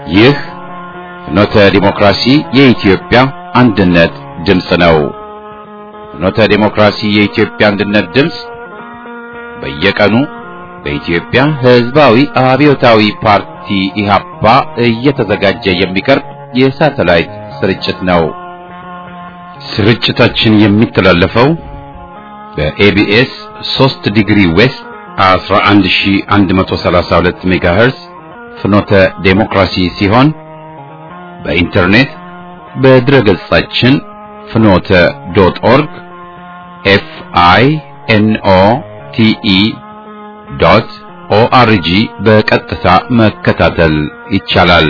ይህ ፍኖተ ዲሞክራሲ የኢትዮጵያ አንድነት ድምፅ ነው። ፍኖተ ዲሞክራሲ የኢትዮጵያ አንድነት ድምፅ በየቀኑ በኢትዮጵያ ሕዝባዊ አብዮታዊ ፓርቲ ኢህአፓ እየተዘጋጀ የሚቀርብ የሳተላይት ስርጭት ነው። ስርጭታችን የሚተላለፈው በኤቢኤስ 3 ዲግሪ ዌስት 11132 ሜጋሄርዝ ፍኖተ ዴሞክራሲ ሲሆን በኢንተርኔት በድረገጻችን fnote.org FINOTE.ORG በቀጥታ መከታተል ይቻላል።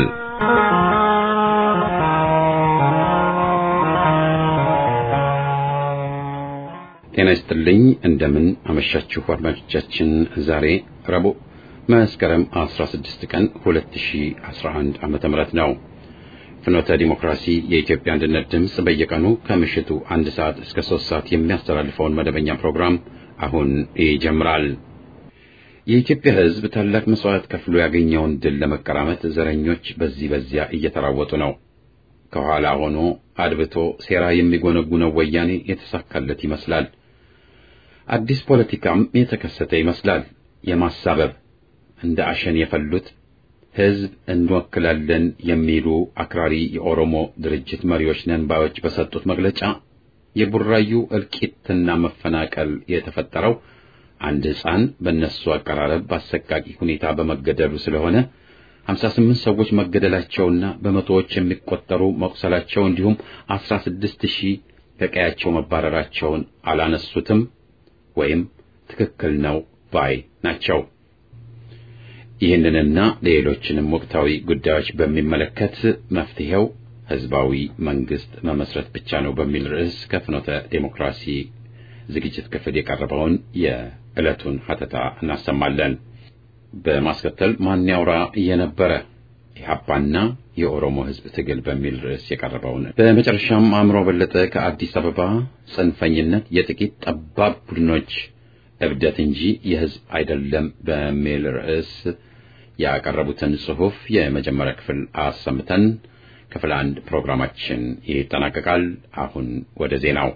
ጤና ይስጥልኝ። እንደምን አመሻችሁ አድማጮቻችን። ዛሬ ረቡዕ መስከረም 16 ቀን 2011 ዓመተ ምህረት ነው። ፍኖተ ዲሞክራሲ የኢትዮጵያ አንድነት ድምፅ በየቀኑ ከምሽቱ 1 ሰዓት እስከ 3 ሰዓት የሚያስተላልፈውን መደበኛ ፕሮግራም አሁን ይጀምራል። የኢትዮጵያ ሕዝብ ታላቅ መስዋዕት ከፍሎ ያገኘውን ድል ለመቀራመት ዘረኞች በዚያ እየተራወጡ ነው። ከኋላ ሆኖ አድብቶ ሴራ የሚጎነጉነው ወያኔ የተሳካለት ይመስላል። አዲስ ፖለቲካም የተከሰተ ይመስላል። የማሳበብ እንደ አሸን የፈሉት ሕዝብ እንወክላለን የሚሉ አክራሪ የኦሮሞ ድርጅት መሪዎች ነን ባዮች በሰጡት መግለጫ የቡራዩ እልቂትና መፈናቀል የተፈጠረው አንድ ሕፃን በእነሱ አቀራረብ በአሰቃቂ ሁኔታ በመገደሉ ስለሆነ 58 ሰዎች መገደላቸውና በመቶዎች የሚቆጠሩ መቁሰላቸው እንዲሁም 16000 ከቀያቸው መባረራቸውን አላነሱትም ወይም ትክክል ነው ባይ ናቸው። ይህንንና ሌሎችንም ወቅታዊ ጉዳዮች በሚመለከት መፍትሄው ህዝባዊ መንግስት መመስረት ብቻ ነው በሚል ርዕስ ከፍኖተ ዴሞክራሲ ዝግጅት ክፍል የቀረበውን የዕለቱን ሀተታ እናሰማለን። በማስከተል ማን ያውራ የነበረ ኢህአፓና የኦሮሞ ህዝብ ትግል በሚል ርዕስ የቀረበውን፣ በመጨረሻም አእምሮ በለጠ ከአዲስ አበባ ጽንፈኝነት የጥቂት ጠባብ ቡድኖች እብደት እንጂ የህዝብ አይደለም በሚል ርዕስ ያቀረቡትን ጽሑፍ የመጀመሪያ ክፍል አሰምተን ክፍል 1 ፕሮግራማችን ይጠናቀቃል። አሁን ወደ ዜናው።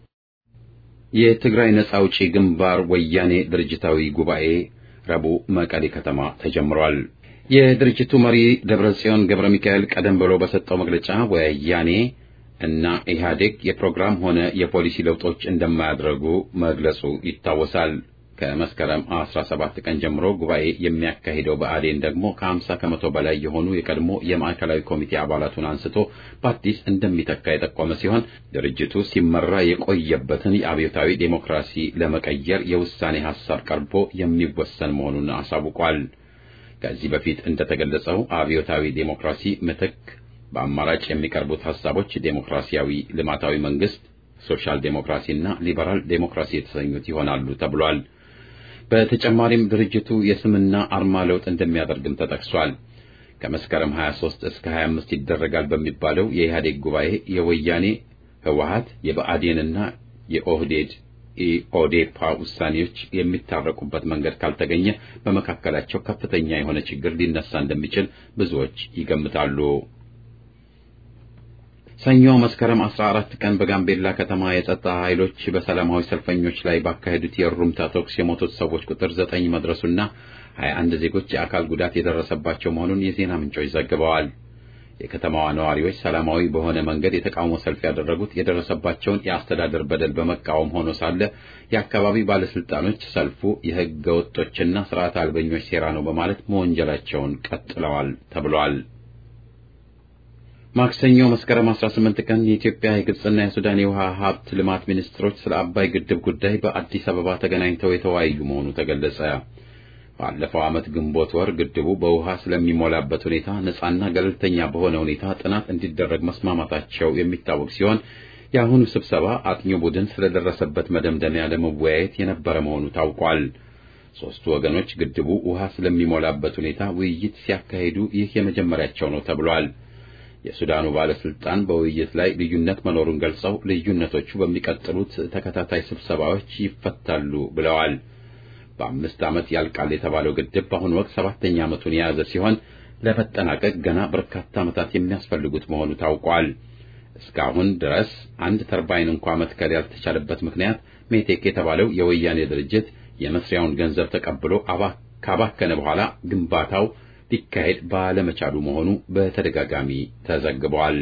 የትግራይ ነጻ አውጪ ግንባር ወያኔ ድርጅታዊ ጉባኤ ረቡዕ መቀሌ ከተማ ተጀምሯል። የድርጅቱ መሪ ደብረጽዮን ገብረ ሚካኤል ቀደም ብሎ በሰጠው መግለጫ ወያኔ እና ኢህአዴግ የፕሮግራም ሆነ የፖሊሲ ለውጦች እንደማያደርጉ መግለጹ ይታወሳል። ከመስከረም 17 ቀን ጀምሮ ጉባኤ የሚያካሂደው ብአዴን ደግሞ ከ50 ከመቶ በላይ የሆኑ የቀድሞ የማዕከላዊ ኮሚቴ አባላቱን አንስቶ በአዲስ እንደሚተካ የጠቆመ ሲሆን ድርጅቱ ሲመራ የቆየበትን የአብዮታዊ ዴሞክራሲ ለመቀየር የውሳኔ ሐሳብ ቀርቦ የሚወሰን መሆኑን አሳውቋል። ከዚህ በፊት እንደተገለጸው አብዮታዊ ዴሞክራሲ ምትክ በአማራጭ የሚቀርቡት ሐሳቦች ዴሞክራሲያዊ ልማታዊ መንግስት፣ ሶሻል ዴሞክራሲና ሊበራል ዴሞክራሲ የተሰኙት ይሆናሉ ተብሏል። በተጨማሪም ድርጅቱ የስምና አርማ ለውጥ እንደሚያደርግም ተጠቅሷል። ከመስከረም 23 እስከ 25 ይደረጋል በሚባለው የኢህአዴግ ጉባኤ የወያኔ ህወሓት የብአዴንና የኦህዴድ ኦዴፓ ውሳኔዎች የሚታረቁበት መንገድ ካልተገኘ በመካከላቸው ከፍተኛ የሆነ ችግር ሊነሳ እንደሚችል ብዙዎች ይገምታሉ። ሰኞ መስከረም 14 ቀን በጋምቤላ ከተማ የጸጥታ ኃይሎች በሰላማዊ ሰልፈኞች ላይ ባካሄዱት የሩምታ ተኩስ የሞቱት ሰዎች ቁጥር 9 መድረሱና 21 ዜጎች የአካል ጉዳት የደረሰባቸው መሆኑን የዜና ምንጮች ዘግበዋል። የከተማዋ ነዋሪዎች ሰላማዊ በሆነ መንገድ የተቃውሞ ሰልፍ ያደረጉት የደረሰባቸውን የአስተዳደር በደል በመቃወም ሆኖ ሳለ የአካባቢ ባለስልጣኖች ሰልፉ የህገ ወጦችና ስርዓት አልበኞች ሴራ ነው በማለት መወንጀላቸውን ቀጥለዋል ተብሏል። ማክሰኞ መስከረም 18 ቀን የኢትዮጵያ የግብጽና የሱዳን የውሃ ሀብት ልማት ሚኒስትሮች ስለ አባይ ግድብ ጉዳይ በአዲስ አበባ ተገናኝተው የተወያዩ መሆኑ ተገለጸ። ባለፈው ዓመት ግንቦት ወር ግድቡ በውሃ ስለሚሞላበት ሁኔታ ነፃና ገለልተኛ በሆነ ሁኔታ ጥናት እንዲደረግ መስማማታቸው የሚታወቅ ሲሆን የአሁኑ ስብሰባ አጥኚ ቡድን ስለደረሰበት መደምደሚያ ለመወያየት የነበረ መሆኑ ታውቋል። ሦስቱ ወገኖች ግድቡ ውሃ ስለሚሞላበት ሁኔታ ውይይት ሲያካሂዱ ይህ የመጀመሪያቸው ነው ተብሏል። የሱዳኑ ባለስልጣን በውይይት ላይ ልዩነት መኖሩን ገልጸው ልዩነቶቹ በሚቀጥሉት ተከታታይ ስብሰባዎች ይፈታሉ ብለዋል። በ5 ዓመት ያልቃል የተባለው ግድብ በአሁኑ ወቅት 7ኛ ዓመቱን የያዘ ሲሆን ለመጠናቀቅ ገና በርካታ ዓመታት የሚያስፈልጉት መሆኑ ታውቋል። እስካሁን ድረስ አንድ ተርባይን እንኳን መትከል ያልተቻለበት ምክንያት ሜቴክ የተባለው የወያኔ ድርጅት የመስሪያውን ገንዘብ ተቀብሎ ካባከነ በኋላ ግንባታው ሊካሄድ ባለመቻሉ መሆኑ በተደጋጋሚ ተዘግቧል።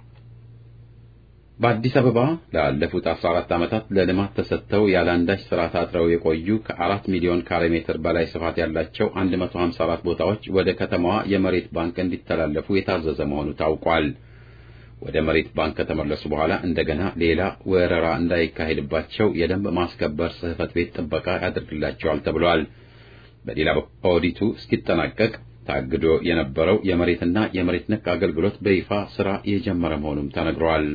በአዲስ አበባ ላለፉት 14 ዓመታት ለልማት ተሰጥተው ያለአንዳች ስራ ታጥረው የቆዩ ከ4 ሚሊዮን ካሬ ሜትር በላይ ስፋት ያላቸው 154 ቦታዎች ወደ ከተማዋ የመሬት ባንክ እንዲተላለፉ የታዘዘ መሆኑ ታውቋል። ወደ መሬት ባንክ ከተመለሱ በኋላ እንደገና ሌላ ወረራ እንዳይካሄድባቸው የደንብ ማስከበር ጽሕፈት ቤት ጥበቃ ያደርግላቸዋል ተብሏል። በሌላ በኩል ኦዲቱ እስኪጠናቀቅ ታግዶ የነበረው የመሬትና የመሬት ነክ አገልግሎት በይፋ ስራ የጀመረ መሆኑም ተነግሯል።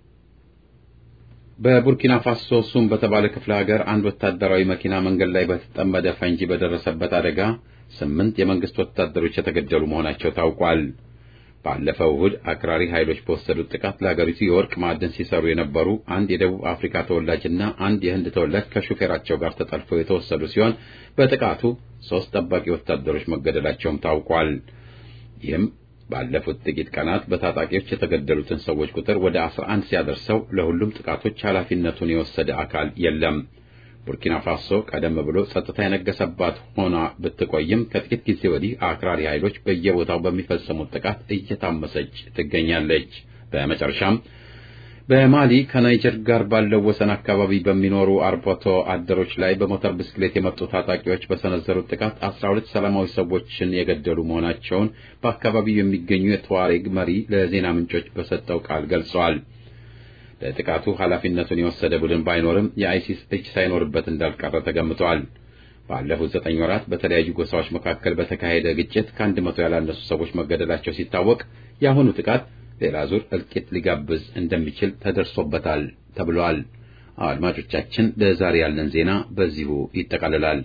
በቡርኪና ፋሶ ሱም በተባለ ክፍለ ሀገር አንድ ወታደራዊ መኪና መንገድ ላይ በተጠመደ ፈንጂ በደረሰበት አደጋ 8 የመንግስት ወታደሮች የተገደሉ መሆናቸው ታውቋል። ባለፈው እሁድ አክራሪ ኃይሎች በወሰዱት ጥቃት ለሀገሪቱ የወርቅ ማዕድን ሲሰሩ የነበሩ አንድ የደቡብ አፍሪካ ተወላጅና አንድ የህንድ ተወላጅ ከሹፌራቸው ጋር ተጠልፈው የተወሰዱ ሲሆን በጥቃቱ 3 ጠባቂ ወታደሮች መገደላቸውም ታውቋል። ይህም ባለፉት ጥቂት ቀናት በታጣቂዎች የተገደሉትን ሰዎች ቁጥር ወደ 11 ሲያደርሰው ለሁሉም ጥቃቶች ኃላፊነቱን የወሰደ አካል የለም። ቡርኪና ፋሶ ቀደም ብሎ ጸጥታ የነገሰባት ሆና ብትቆይም ከጥቂት ጊዜ ወዲህ አክራሪ ኃይሎች በየቦታው በሚፈጸሙት ጥቃት እየታመሰች ትገኛለች። በመጨረሻም በማሊ ከናይጀር ጋር ባለው ወሰን አካባቢ በሚኖሩ አርብቶ አደሮች ላይ በሞተር ብስክሌት የመጡ ታጣቂዎች በሰነዘሩት ጥቃት 12 ሰላማዊ ሰዎችን የገደሉ መሆናቸውን በአካባቢው የሚገኙ የተዋሬግ መሪ ለዜና ምንጮች በሰጠው ቃል ገልጸዋል። ለጥቃቱ ኃላፊነቱን የወሰደ ቡድን ባይኖርም የአይሲስ እጅ ሳይኖርበት እንዳልቀረ ተገምቷል። ባለፉት 9 ወራት በተለያዩ ጎሳዎች መካከል በተካሄደ ግጭት ከ100 ያላነሱ ሰዎች መገደላቸው ሲታወቅ የአሁኑ ጥቃት ሌላ ዙር እልቂት ሊጋብዝ እንደሚችል ተደርሶበታል ተብሏል። አድማጮቻችን፣ ለዛሬ ያለን ዜና በዚሁ ይጠቃልላል።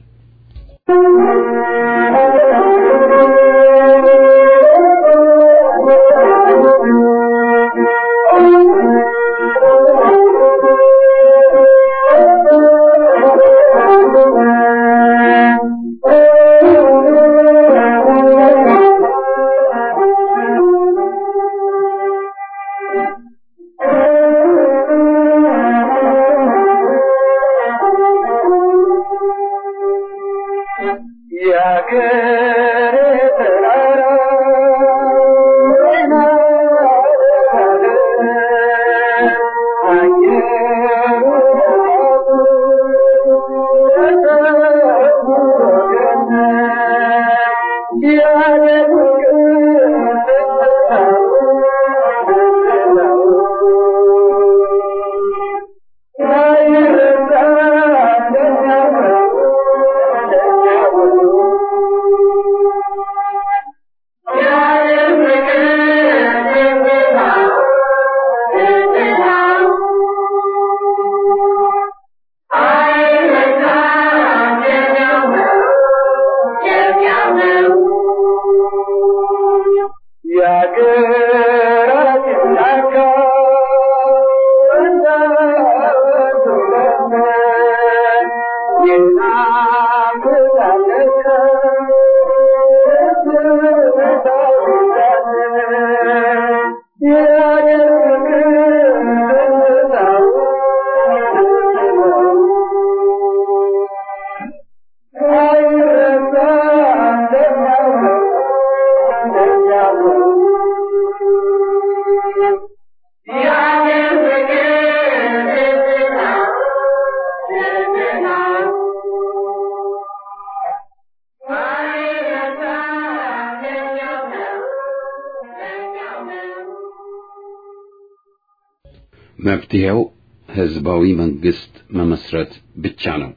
መፍትሄው ህዝባዊ መንግስት መመስረት ብቻ ነው።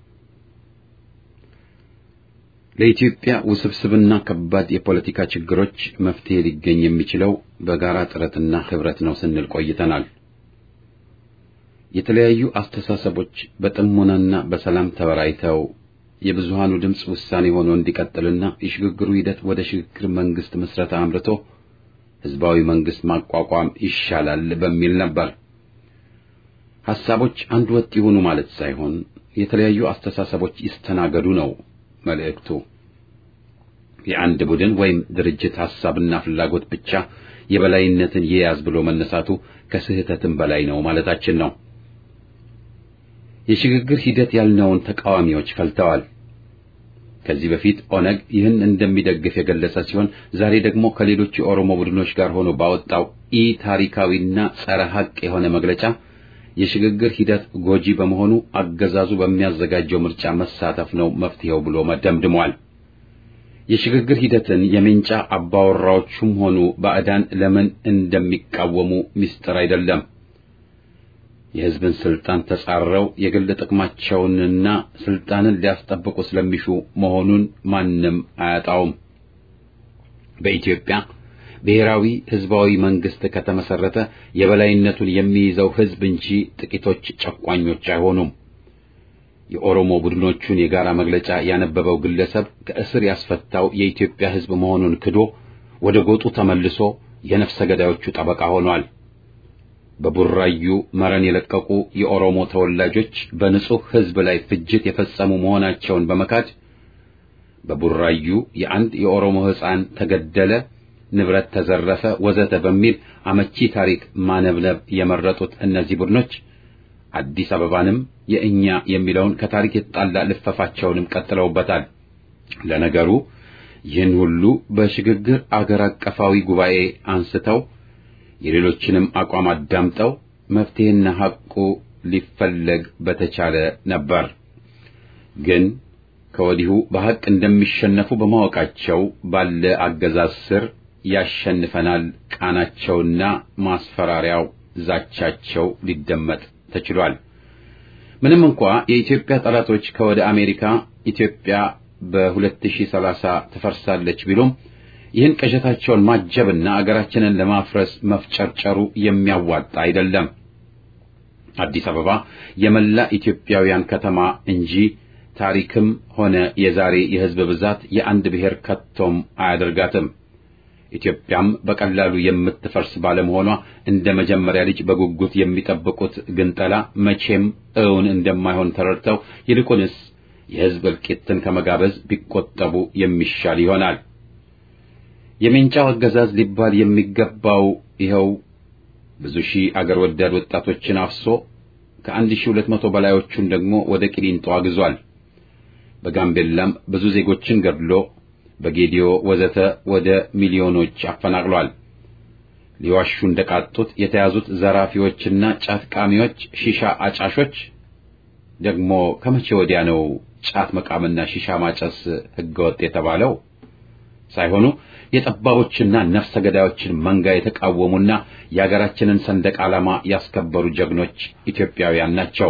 ለኢትዮጵያ ውስብስብና ከባድ የፖለቲካ ችግሮች መፍትሄ ሊገኝ የሚችለው በጋራ ጥረትና ህብረት ነው ስንል ቆይተናል። የተለያዩ አስተሳሰቦች በጥሞናና በሰላም ተወያይተው የብዙሃኑ ድምጽ ውሳኔ ሆኖ እንዲቀጥልና የሽግግሩ ሂደት ወደ ሽግግር መንግስት መስረታ አምርቶ ህዝባዊ መንግስት ማቋቋም ይሻላል በሚል ነበር። ሐሳቦች አንድ ወጥ ይሁኑ ማለት ሳይሆን የተለያዩ አስተሳሰቦች ይስተናገዱ ነው መልእክቱ። የአንድ ቡድን ወይም ድርጅት ሐሳብና ፍላጎት ብቻ የበላይነትን ይያዝ ብሎ መነሳቱ ከስህተትም በላይ ነው ማለታችን ነው። የሽግግር ሂደት ያልነውን ተቃዋሚዎች ፈልተዋል። ከዚህ በፊት ኦነግ ይህን እንደሚደግፍ የገለጸ ሲሆን ዛሬ ደግሞ ከሌሎች የኦሮሞ ቡድኖች ጋር ሆኖ ባወጣው ታሪካዊና ጸረ ሐቅ የሆነ መግለጫ የሽግግር ሂደት ጎጂ በመሆኑ አገዛዙ በሚያዘጋጀው ምርጫ መሳተፍ ነው መፍትሄው ብሎ መደምድሟል። የሽግግር ሂደትን የሜንጫ አባወራዎቹም ሆኑ ባዕዳን ለምን እንደሚቃወሙ ምስጢር አይደለም። የሕዝብን ስልጣን ተጻረው የግል ጥቅማቸውንና ስልጣንን ሊያስጠብቁ ስለሚሹ መሆኑን ማንም አያጣውም። በኢትዮጵያ ብሔራዊ ሕዝባዊ መንግስት ከተመሰረተ የበላይነቱን የሚይዘው ሕዝብ እንጂ ጥቂቶች ጨቋኞች አይሆኑም። የኦሮሞ ቡድኖቹን የጋራ መግለጫ ያነበበው ግለሰብ ከእስር ያስፈታው የኢትዮጵያ ሕዝብ መሆኑን ክዶ ወደ ጎጡ ተመልሶ የነፍሰ ገዳዮቹ ጠበቃ ሆኗል። በቡራዩ መረን የለቀቁ የኦሮሞ ተወላጆች በንጹህ ሕዝብ ላይ ፍጅት የፈጸሙ መሆናቸውን በመካድ በቡራዩ የአንድ የኦሮሞ ሕፃን ተገደለ፣ ንብረት ተዘረፈ፣ ወዘተ በሚል አመቺ ታሪክ ማነብነብ የመረጡት እነዚህ ቡድኖች አዲስ አበባንም የእኛ የሚለውን ከታሪክ የተጣላ ልፈፋቸውንም ቀጥለውበታል። ለነገሩ ይህን ሁሉ በሽግግር አገር አቀፋዊ ጉባኤ አንስተው የሌሎችንም አቋም አዳምጠው መፍትሄና ሐቁ ሊፈለግ በተቻለ ነበር። ግን ከወዲሁ በሐቅ እንደሚሸነፉ በማወቃቸው ባለ አገዛዝ ስር ያሸንፈናል ቃናቸውና ማስፈራሪያው ዛቻቸው ሊደመጥ ተችሏል። ምንም እንኳ የኢትዮጵያ ጠላቶች ከወደ አሜሪካ ኢትዮጵያ በ2030 ትፈርሳለች ቢሉም ይህን ቅዠታቸውን ማጀብና አገራችንን ለማፍረስ መፍጨርጨሩ የሚያዋጣ አይደለም። አዲስ አበባ የመላ ኢትዮጵያውያን ከተማ እንጂ ታሪክም ሆነ የዛሬ የሕዝብ ብዛት የአንድ ብሔር ከቶም አያደርጋትም። ኢትዮጵያም በቀላሉ የምትፈርስ ባለመሆኗ እንደ መጀመሪያ ልጅ በጉጉት የሚጠብቁት ግንጠላ መቼም እውን እንደማይሆን ተረድተው ይልቁንስ የሕዝብ እልቂትን ከመጋበዝ ቢቆጠቡ የሚሻል ይሆናል። የሜንጫው አገዛዝ ሊባል የሚገባው ይኸው ብዙ ሺህ አገር ወዳድ ወጣቶችን አፍሶ ከ1200 በላዮቹን ደግሞ ወደ ቂሊንጦ አግዟል። በጋምቤላም ብዙ ዜጎችን ገድሎ በጌዲዮ ወዘተ ወደ ሚሊዮኖች አፈናቅሏል። ሊዋሹ እንደቃጡት የተያዙት ዘራፊዎችና ጫት ቃሚዎች፣ ሺሻ አጫሾች ደግሞ ከመቼ ወዲያ ነው ጫት መቃምና ሺሻ ማጨስ ሕገወጥ የተባለው? ሳይሆኑ የጠባቦችና ነፍሰ ገዳዮችን መንጋ የተቃወሙና የአገራችንን ሰንደቅ ዓላማ ያስከበሩ ጀግኖች ኢትዮጵያውያን ናቸው።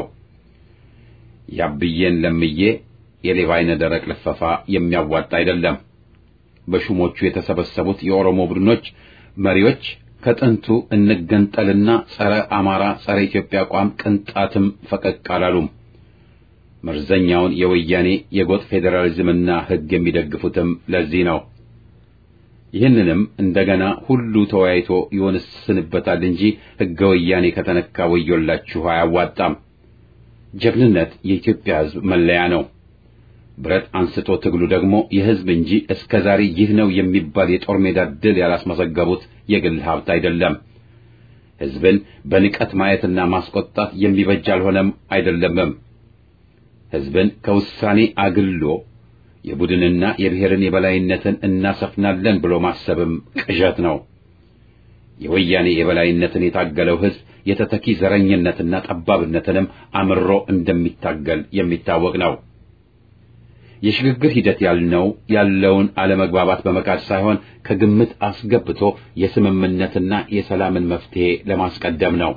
ያብዬን ለምዬ የሌባ አይነ ደረቅ ልፈፋ የሚያዋጣ አይደለም። በሹሞቹ የተሰበሰቡት የኦሮሞ ቡድኖች መሪዎች ከጥንቱ እንገንጠልና ጸረ አማራ ጸረ ኢትዮጵያ አቋም ቅንጣትም ፈቀቅ አላሉም። መርዘኛውን የወያኔ የጎጥ ፌዴራሊዝምና ሕግ የሚደግፉትም ለዚህ ነው። ይህንንም እንደገና ሁሉ ተወያይቶ ይወስንበታል እንጂ ሕገ ወያኔ ከተነካ ወዮላችሁ አያዋጣም። ጀግንነት የኢትዮጵያ ሕዝብ መለያ ነው። ብረት አንስቶ ትግሉ ደግሞ የሕዝብ እንጂ እስከዛሬ ይህ ነው የሚባል የጦር ሜዳ ድል ያላስመዘገቡት የግል ሀብት አይደለም። ሕዝብን በንቀት ማየትና ማስቆጣት የሚበጅ አልሆነም አይደለምም። ሕዝብን ከውሳኔ አግሎ የቡድንና የብሔርን የበላይነትን እናሰፍናለን ብሎ ማሰብም ቅዠት ነው። የወያኔ የበላይነትን የታገለው ሕዝብ የተተኪ ዘረኝነትና ጠባብነትንም አምሮ እንደሚታገል የሚታወቅ ነው። የሽግግር ሂደት ያልነው ያለውን አለመግባባት በመካድ ሳይሆን ከግምት አስገብቶ የስምምነትና የሰላምን መፍትሄ ለማስቀደም ነው።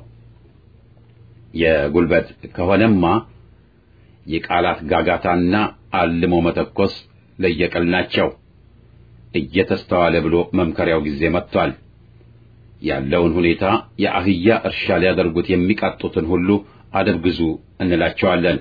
የጉልበት ከሆነማ የቃላት ጋጋታና አልሞ መተኮስ ለየቀል ናቸው። እየተስተዋለ ብሎ መምከሪያው ጊዜ መጥቷል። ያለውን ሁኔታ የአህያ እርሻ ሊያደርጉት የሚቃጡትን ሁሉ አደብግዙ እንላቸዋለን።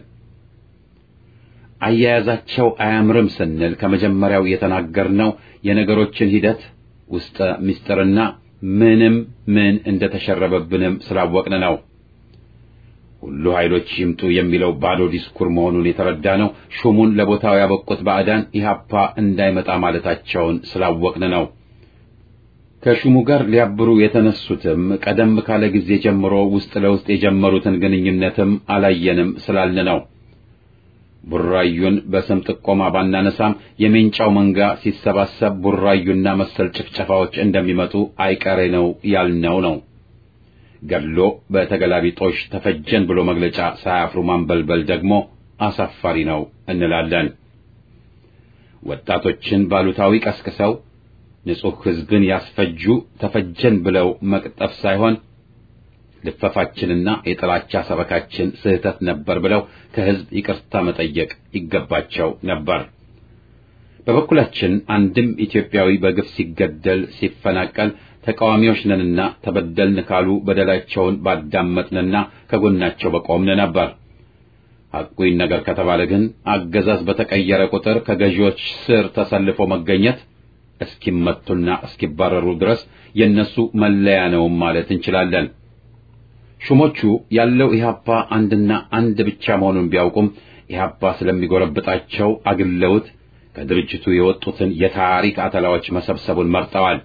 አያያዛቸው አያምርም ስንል ከመጀመሪያው የተናገርነው የነገሮችን ሂደት ውስጠ ምስጢርና ምን እንደተሸረበብንም ስላወቅን ነው። ሁሉ ኃይሎች ይምጡ የሚለው ባዶ ዲስኩር መሆኑን የተረዳ ነው። ሹሙን ለቦታው ያበቁት ባዕዳን ኢህአፓ እንዳይመጣ ማለታቸውን ስላወቅን ነው። ከሹሙ ጋር ሊያብሩ የተነሱትም ቀደም ካለ ጊዜ ጀምሮ ውስጥ ለውስጥ የጀመሩትን ግንኙነትም አላየንም ስላልን ነው። ቡራዩን በስም ጥቆማ ባናነሳም የሜንጫው መንጋ ሲሰባሰብ ቡራዩና መሰል ጭፍጨፋዎች እንደሚመጡ አይቀሬ ነው ያልነው ነው። ገድሎ በተገላቢጦሽ ተፈጀን ብሎ መግለጫ ሳያፍሩ ማንበልበል ደግሞ አሳፋሪ ነው እንላለን። ወጣቶችን ባሉታዊ ቀስቅሰው ንጹህ ሕዝብን ያስፈጁ ተፈጀን ብለው መቅጠፍ ሳይሆን ልፈፋችንና የጥላቻ ሰበካችን ስህተት ነበር ብለው ከሕዝብ ይቅርታ መጠየቅ ይገባቸው ነበር። በበኩላችን አንድም ኢትዮጵያዊ በግፍ ሲገደል ሲፈናቀል ተቃዋሚዎች ነንና ተበደልን ካሉ በደላቸውን ባዳመጥንና ከጎናቸው በቆምን ነበር። ሐቁን ነገር ከተባለ ግን አገዛዝ በተቀየረ ቁጥር ከገዢዎች ስር ተሰልፎ መገኘት እስኪመቱና እስኪባረሩ ድረስ የነሱ መለያ ነው ማለት እንችላለን። ሹሞቹ ያለው ኢህአፓ አንድና አንድ ብቻ መሆኑን ቢያውቁም ኢህአፓ ስለሚጎረብጣቸው አግለውት ከድርጅቱ የወጡትን የታሪክ አተላዎች መሰብሰቡን መርጠዋል።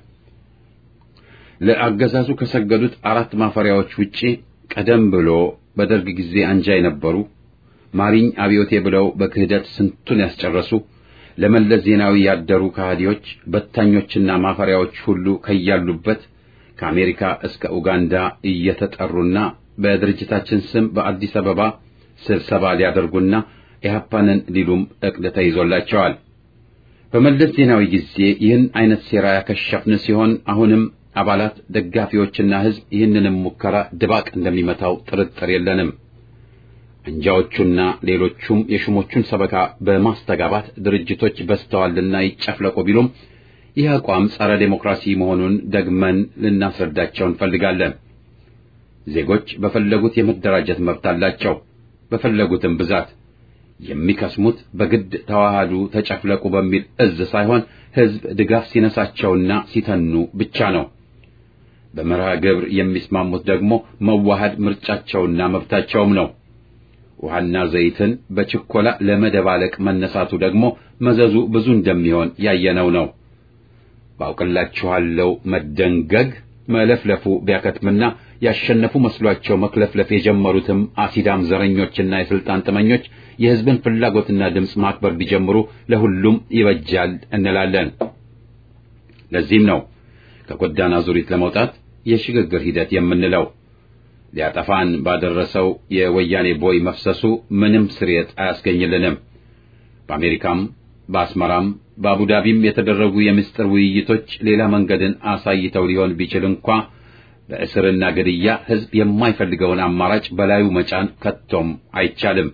ለአገዛዙ ከሰገዱት 4 ማፈሪያዎች ውጪ ቀደም ብሎ በደርግ ጊዜ አንጃ የነበሩ ማሪኝ አብዮቴ ብለው በክህደት ስንቱን ያስጨረሱ ለመለስ ዜናዊ ያደሩ ከሃዲዎች በታኞችና ማፈሪያዎች ሁሉ ከያሉበት ከአሜሪካ እስከ ኡጋንዳ እየተጠሩና በድርጅታችን ስም በአዲስ አበባ ስብሰባ ሊያደርጉና ኢህአፓንን ሊሉም እቅድ ተይዞላቸዋል። በመለስ ዜናዊ ጊዜ ይህን አይነት ሴራ ያከሸፍን ሲሆን አሁንም አባላት ደጋፊዎችና ህዝብ ይህንንም ሙከራ ድባቅ እንደሚመታው ጥርጥር የለንም። አንጃዎቹና ሌሎቹም የሹሞቹን ሰበካ በማስተጋባት ድርጅቶች በስተዋልና ይጨፍለቁ ቢሉም ይህ አቋም ጸረ ዴሞክራሲ መሆኑን ደግመን ልናስረዳቸው እንፈልጋለን። ዜጎች በፈለጉት የመደራጀት መብት አላቸው። በፈለጉትም ብዛት የሚከስሙት በግድ ተዋሃዱ ተጨፍለቁ በሚል እዝ ሳይሆን ህዝብ ድጋፍ ሲነሳቸውና ሲተኑ ብቻ ነው። በመርሃ ግብር የሚስማሙት ደግሞ መዋሃድ ምርጫቸውና መብታቸውም ነው። ውሃና ዘይትን በችኮላ ለመደባለቅ መነሳቱ ደግሞ መዘዙ ብዙ እንደሚሆን ያየነው ነው። ባውቅላችኋለሁ መደንገግ መለፍለፉ ቢያከትምና ያሸነፉ መስሏቸው መክለፍለፍ የጀመሩትም አሲዳም ዘረኞችና የስልጣን ጥመኞች የህዝብን ፍላጎትና ድምጽ ማክበር ቢጀምሩ ለሁሉም ይበጃል እንላለን። ለዚህም ነው ከጎዳና ዙሪት ለመውጣት የሽግግር ሂደት የምንለው። ሊያጠፋን ባደረሰው የወያኔ ቦይ መፍሰሱ ምንም ስርየት አያስገኝልንም። በአሜሪካም በአስመራም በአቡዳቢም የተደረጉ የምስጢር ውይይቶች ሌላ መንገድን አሳይተው ሊሆን ቢችል እንኳ በእስርና ግድያ ህዝብ የማይፈልገውን አማራጭ በላዩ መጫን ከቶም አይቻልም።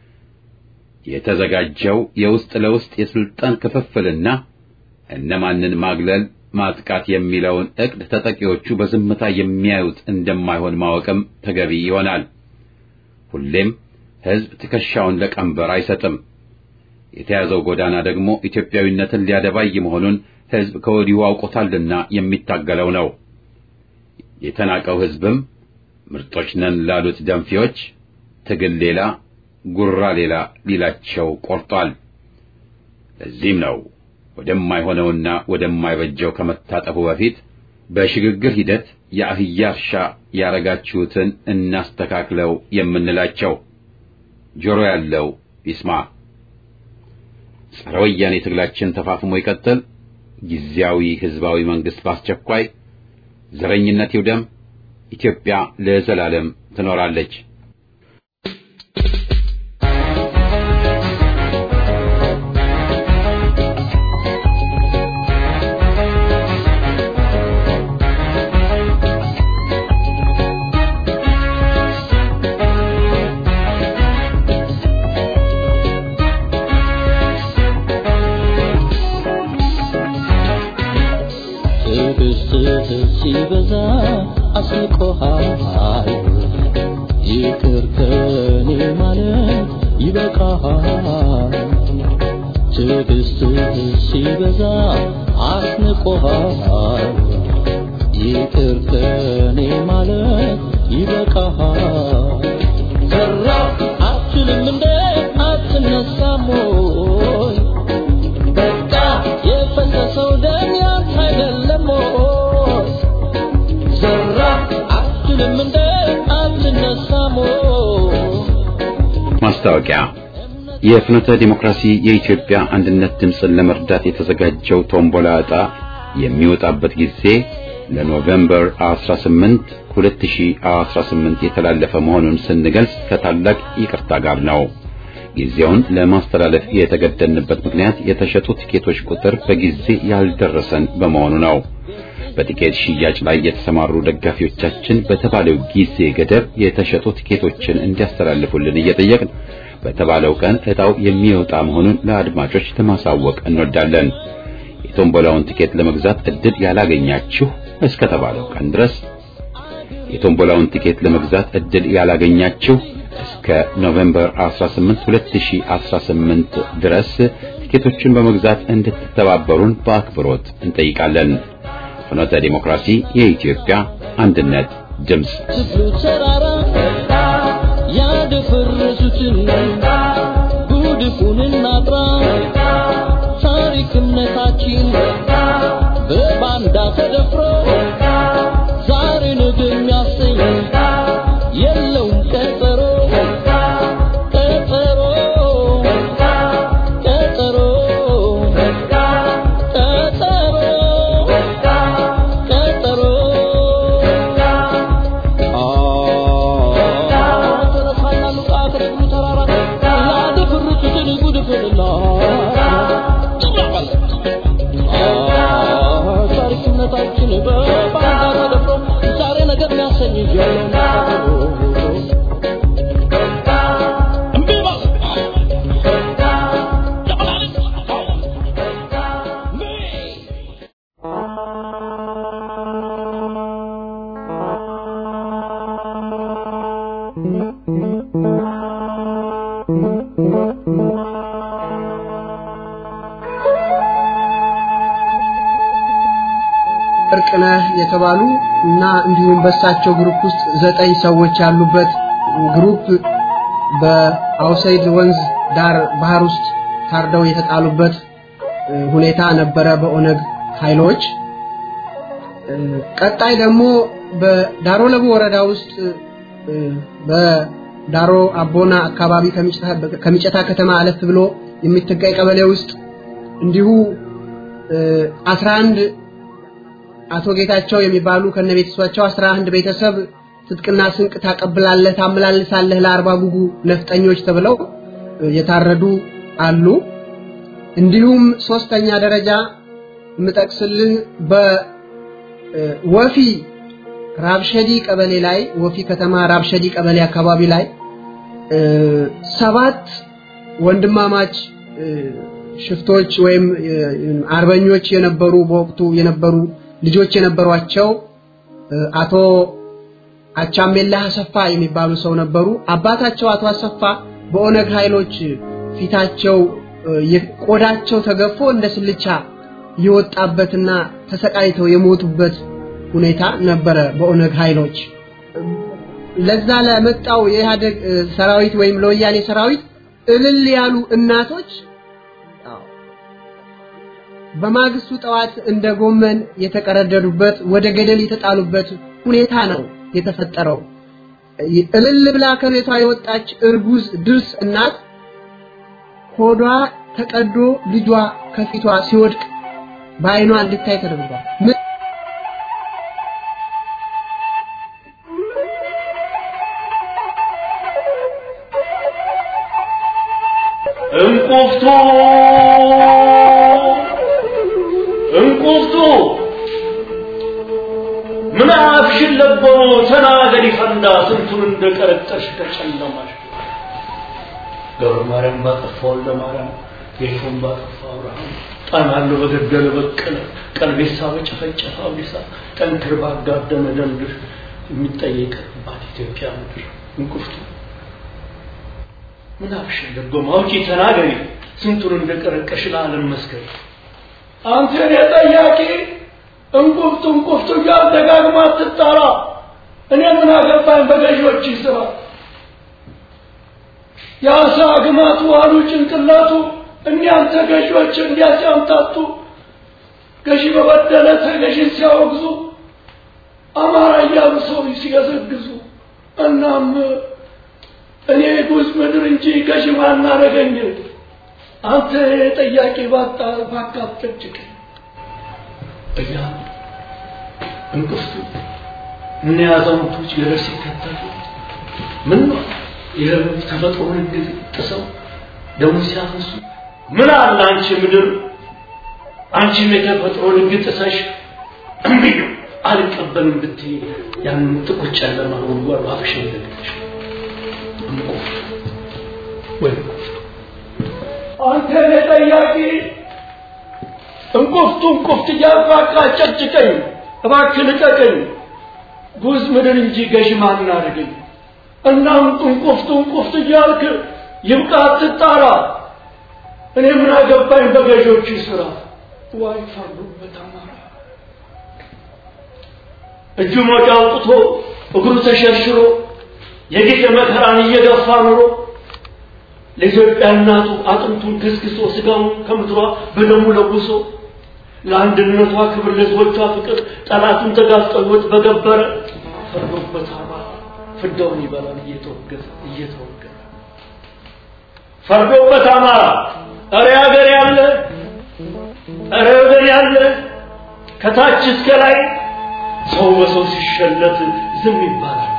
የተዘጋጀው የውስጥ ለውስጥ የስልጣን ክፍፍልና እነማንን ማግለል ማጥቃት የሚለውን እቅድ ተጠቂዎቹ በዝምታ የሚያዩት እንደማይሆን ማወቅም ተገቢ ይሆናል። ሁሌም ህዝብ ትከሻውን ለቀንበር አይሰጥም። የተያዘው ጎዳና ደግሞ ኢትዮጵያዊነትን ሊያደባይ መሆኑን ህዝብ ከወዲሁ አውቆታልና የሚታገለው ነው። የተናቀው ህዝብም ምርጦች ነን ላሉት ደንፊዎች ትግል ሌላ ጉራ ሌላ ሊላቸው ቆርጧል። ለዚህም ነው ወደማይሆነውና ወደማይበጀው ከመታጠፉ በፊት በሽግግር ሂደት የአህያ እርሻ ያረጋችሁትን እናስተካክለው የምንላቸው። ጆሮ ያለው ይስማ። ጸረ ወያኔ ትግላችን ተፋፍሞ ይቀጥል። ጊዜያዊ ህዝባዊ መንግስት በአስቸኳይ። ዘረኝነት ይውደም። ኢትዮጵያ ለዘላለም ትኖራለች። ሲበዛ አስቆሃል ይቅር ከኔ ማለት ይበቃሃል። ትዕግስትህ ሲበዛ አስቆሃል ይቅር ከኔ ማለት ይበቃሃል። ማስታወቂያ የፍኖተ ዲሞክራሲ የኢትዮጵያ አንድነት ድምጽን ለመርዳት የተዘጋጀው ቶምቦላ ዕጣ የሚወጣበት ጊዜ ለኖቬምበር 18 2018 የተላለፈ መሆኑን ስንገልጽ ከታላቅ ይቅርታ ጋር ነው። ጊዜውን ለማስተላለፍ የተገደድንበት ምክንያት የተሸጡ ቲኬቶች ቁጥር በጊዜ ያልደረሰን በመሆኑ ነው። በቲኬት ሽያጭ ላይ የተሰማሩ ደጋፊዎቻችን በተባለው ጊዜ ገደብ የተሸጡ ቲኬቶችን እንዲያስተላልፉልን እየጠየቅን በተባለው ቀን ዕጣው የሚወጣ መሆኑን ለአድማጮች ለማሳወቅ እንወዳለን። የቶምቦላውን ቲኬት ለመግዛት እድል ያላገኛችሁ እስከ ተባለው ቀን ድረስ የቶምቦላውን ቲኬት ለመግዛት እድል ያላገኛችሁ እስከ ኖቬምበር 18 2018 ድረስ ቲኬቶችን በመግዛት እንድትተባበሩን በአክብሮት እንጠይቃለን። ፍኖተ ዲሞክራሲ የኢትዮጵያ አንድነት ድምጽ ያደፈረሱትን ጉድፉንና ጥራ ታሪክነታችን በባንዳ ተደፍሮ ዛሬ ነገ የሚያሰኝ የለውም ቀጠሮ ቀጠሮ ቀጠሮ ቀጠሮ ታሪክነታችን በባንዳ ተደፍሮ ዛሬ ነገ የሚያሰኝ የለውም እርቅነህ የተባሉ እና እንዲሁም በሳቸው ግሩፕ ውስጥ 9 ሰዎች ያሉበት ግሩፕ በአውሰይድ ወንዝ ዳር ባህር ውስጥ ታርደው የተጣሉበት ሁኔታ ነበረ በኦነግ ኃይሎች። ቀጣይ ደግሞ በዳሮ ለቡ ወረዳ ውስጥ በዳሮ አቦና አካባቢ ከሚጨታ ከተማ አለፍ ብሎ የሚትጋይ ቀበሌ ውስጥ እንዲሁ 11 አቶ ጌታቸው የሚባሉ ከነቤተሰባቸው 11 ቤተሰብ ትጥቅና ስንቅ ታቀብላለህ ታመላልሳለህ ለ40 ጉጉ ነፍጠኞች ተብለው የታረዱ አሉ። እንዲሁም ሶስተኛ ደረጃ ምጠቅስልን በወፊ ራብሸዲ ቀበሌ ላይ ወፊ ከተማ ራብሸዲ ቀበሌ አካባቢ ላይ 7 ወንድማማች ሽፍቶች ወይም አርበኞች የነበሩ በወቅቱ የነበሩ ልጆች የነበሯቸው አቶ አቻሜላህ አሰፋ የሚባሉ ሰው ነበሩ። አባታቸው አቶ አሰፋ በኦነግ ኃይሎች ፊታቸው የቆዳቸው ተገፎ እንደ ስልቻ የወጣበትና ተሰቃይተው የሞቱበት ሁኔታ ነበረ በኦነግ ኃይሎች። ለዛ ለመጣው የኢህአዴግ ሰራዊት ወይም ለወያኔ ሰራዊት እልል ያሉ እናቶች በማግስቱ ጠዋት እንደ ጎመን የተቀረደዱበት ወደ ገደል የተጣሉበት ሁኔታ ነው የተፈጠረው። እልል ብላ ከቤቷ የወጣች እርጉዝ ድርስ እናት ሆዷ ተቀዶ ልጇ ከፊቷ ሲወድቅ በአይኗ እንድታይ ተደርጓል። እንቁፍቱ ምን አፍሽን ለበው ተናገሪ ፈንዳ ስንቱን እንደቀረጠሽ ከጨለማሽ ገብረ ማርያም ባጠፋው ለማርያም የሾም ባጠፋው አብርሃም ጣናሉ በገደለ በቀለ ቀልቤሳ በጨፈጨፈ አብዲሳ ጠንክር ባጋደመ ደምድር የሚጠየቅባት ኢትዮጵያ ምድር እንቁፍቱ ምን አፍሽን ለበው ማውጪ ተናገሪ ስንቱን እንደቀረቀሽ ለዓለም መስከር አንተ የጠያቂ እንቁፍቱ ጋር ደጋግማ ትጣራ እኔ ምን አገባኝ በገዢዎች ይስራ ያሳ ግማቱ አሉ ጭንቅላቱ እኛንተ ገዢዎች እንዲያሳምጣጡ ገዢ በበደለ ተገዢ ሲያወግዙ አማራ ያሉ ሰው ሲገዘግዙ እናም እኔ ጉዝ ምድር እንጂ ገዥማ እናረገኝ አንተ ጠያቂ ባጣ ባካፍጭቅ እያ እንቅፍቱ ምን ያዛውቶች ገረስ ይከተሉ ምን ነው የተፈጥሮን ግዝ ጥሰው ደሙ ሲያፈሱ ምን አለ አንቺ ምድር አንቺ የተፈጥሮን ግዝ ጥሰሽ እንዴ አልቀበልም ብትይ ያን ጥቁጭ ያለማ ወርዋር አፍሽ እንደገሽ ወይ አንተ ለጠያቂ እንቁፍት ያፋቃ ጨጭቀኝ እባክህ ልቀቀኝ ጉዝ ምድር እንጂ ገዥ ማን አድርገኝ እናም እንቁፍት እያልክ ይብቃ አትጣራ እኔ ምን አገባኝ በገዦች ስራ ዋይ ፈርዶበት አማራ እጁ ሞጫ አውጥቶ እግሩ ተሸርሽሮ የጌተ መከራን እየገፋ ኖሮ ለኢትዮጵያ እናቱ አጥንቱን ከስክሶ ስጋውን ከምድሯ በደሙ ለውሶ ለአንድነቷ ክብር ለሕዝቦቿ ፍቅር ጠላቱን ተጋፍጠውት በገበረ ፈርዶበት አማራ ፍዳውን ይበላል እየተወገዘ ፈርዶበት አማራ አረ ሀገር ያለ ከታች እስከ ላይ ሰው በሰው ሲሸለት ዝም ይባላል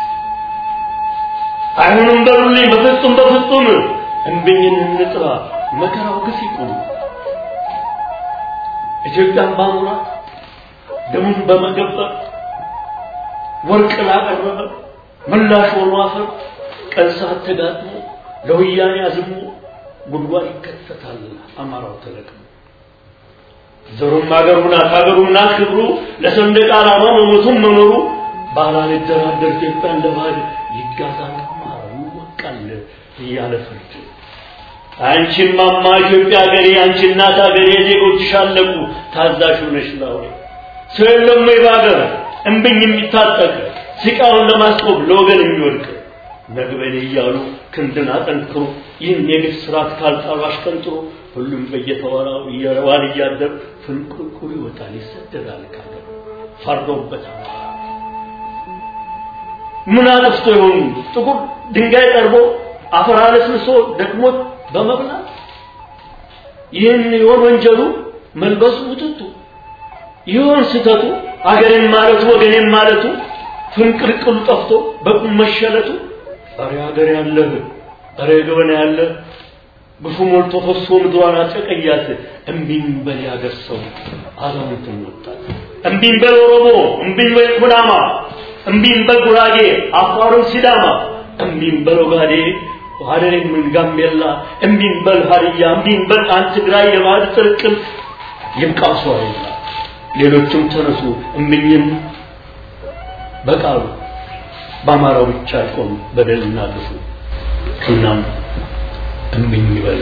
አይሆንም በሉልኝ በፍጹም እንብኝን እንጥራ መከራው ግፍ ይቁም ኢትዮጵያን ባኖራት ደሙን በመገበር ወርቅ ላቀረበ ምላሽ ሆኖ አፈር ቀን ሰዓት ተጋጥሞ ለወያኔ አዝሞ ጉድጓድ ይከተታል አማራው ተለቅሞ ዘሩም አገሩና ክብሩ ለሰንደቅ ዓላማ መሞቱን መኖሩ ባላለ ደራደር ኢትዮጵያን ለባህል ይጋዛል አማራው ይወቃል እያለ ፍርድ አንቺ ማማ ኢትዮጵያ ሀገሬ አንቺ እናት ሀገሬ ዜጎችሽ አለቁ ታዛዥ ሆነሽ ነው ስለለም ይባገር እንብኝ የሚታጠቅ ስቃውን ለማስቆም ለወገን የሚወድቅ ነግበኔ ይያሉ ክንድና ጠንክሮ ይህን የግፍ ስርዓት ካልጣሉ አሽከንጥሮ ሁሉም በየተዋራው ይያዋል ይያደር ፍንቁልቁል ይወጣል ይሰደዳል ካገር ፈርዶበት ምን አጥፍቶ ይሆን ጥቁር ድንጋይ ቀርቦ አፈር አለስልሶ ደክሞት በመብላት ይህን ይሆን ወንጀሉ መልበሱ ውጥቱ ይሆን ስተቱ አገሬን ማለቱ ወገኔን ማለቱ ፍንቅልቅሉ ጠፍቶ በቁም መሸለቱ አረ ሀገር ያለህ አረ ገበና ያለ ግፉ ሞልቶ ፈሶ ምድሯን አጨቀያት እምቢኝ በል ያገር ሰው አዛውንትን ወጣት እምቢኝ በል ኦሮሞ እምቢኝ በል ኩናማ እምቢኝ በል ጉራጌ አፋሩን ሲዳማ እምቢኝ በል ኦጋዴ ሀረሪም ጋምቤላ እምቢኝ በል ሀዲያ እምቢኝ በል ትግራይ የባህል ጥርቅም ይብቃው ሰው አይደል ሌሎችም ተነሱ እምቢኝም በቃሉ በአማራው ብቻ ቆም በደልና ግፉ እናም እምቢኝ ይበል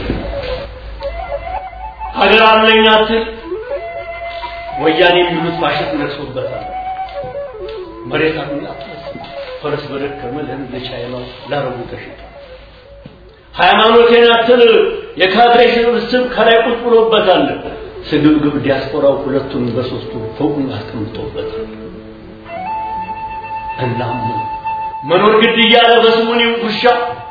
ሀገር አለኝ አትል ወያኔ የሚሉት ፋሽስት ነርሶበታል መሬት አጥቷል ፈረስ በደከመ ለምን ለቻይናው ላረቡ ተሽጧል ሃይማኖቴን አትል የካድሬሽን ስም ከላይ ቁጭ ብሎበታል ስግብግብ ዲያስፖራው ሁለቱን በሶስቱ ፎቁን አስቀምጦበታል እናም መኖር ግድ እያለ በስሙኒ ውሻ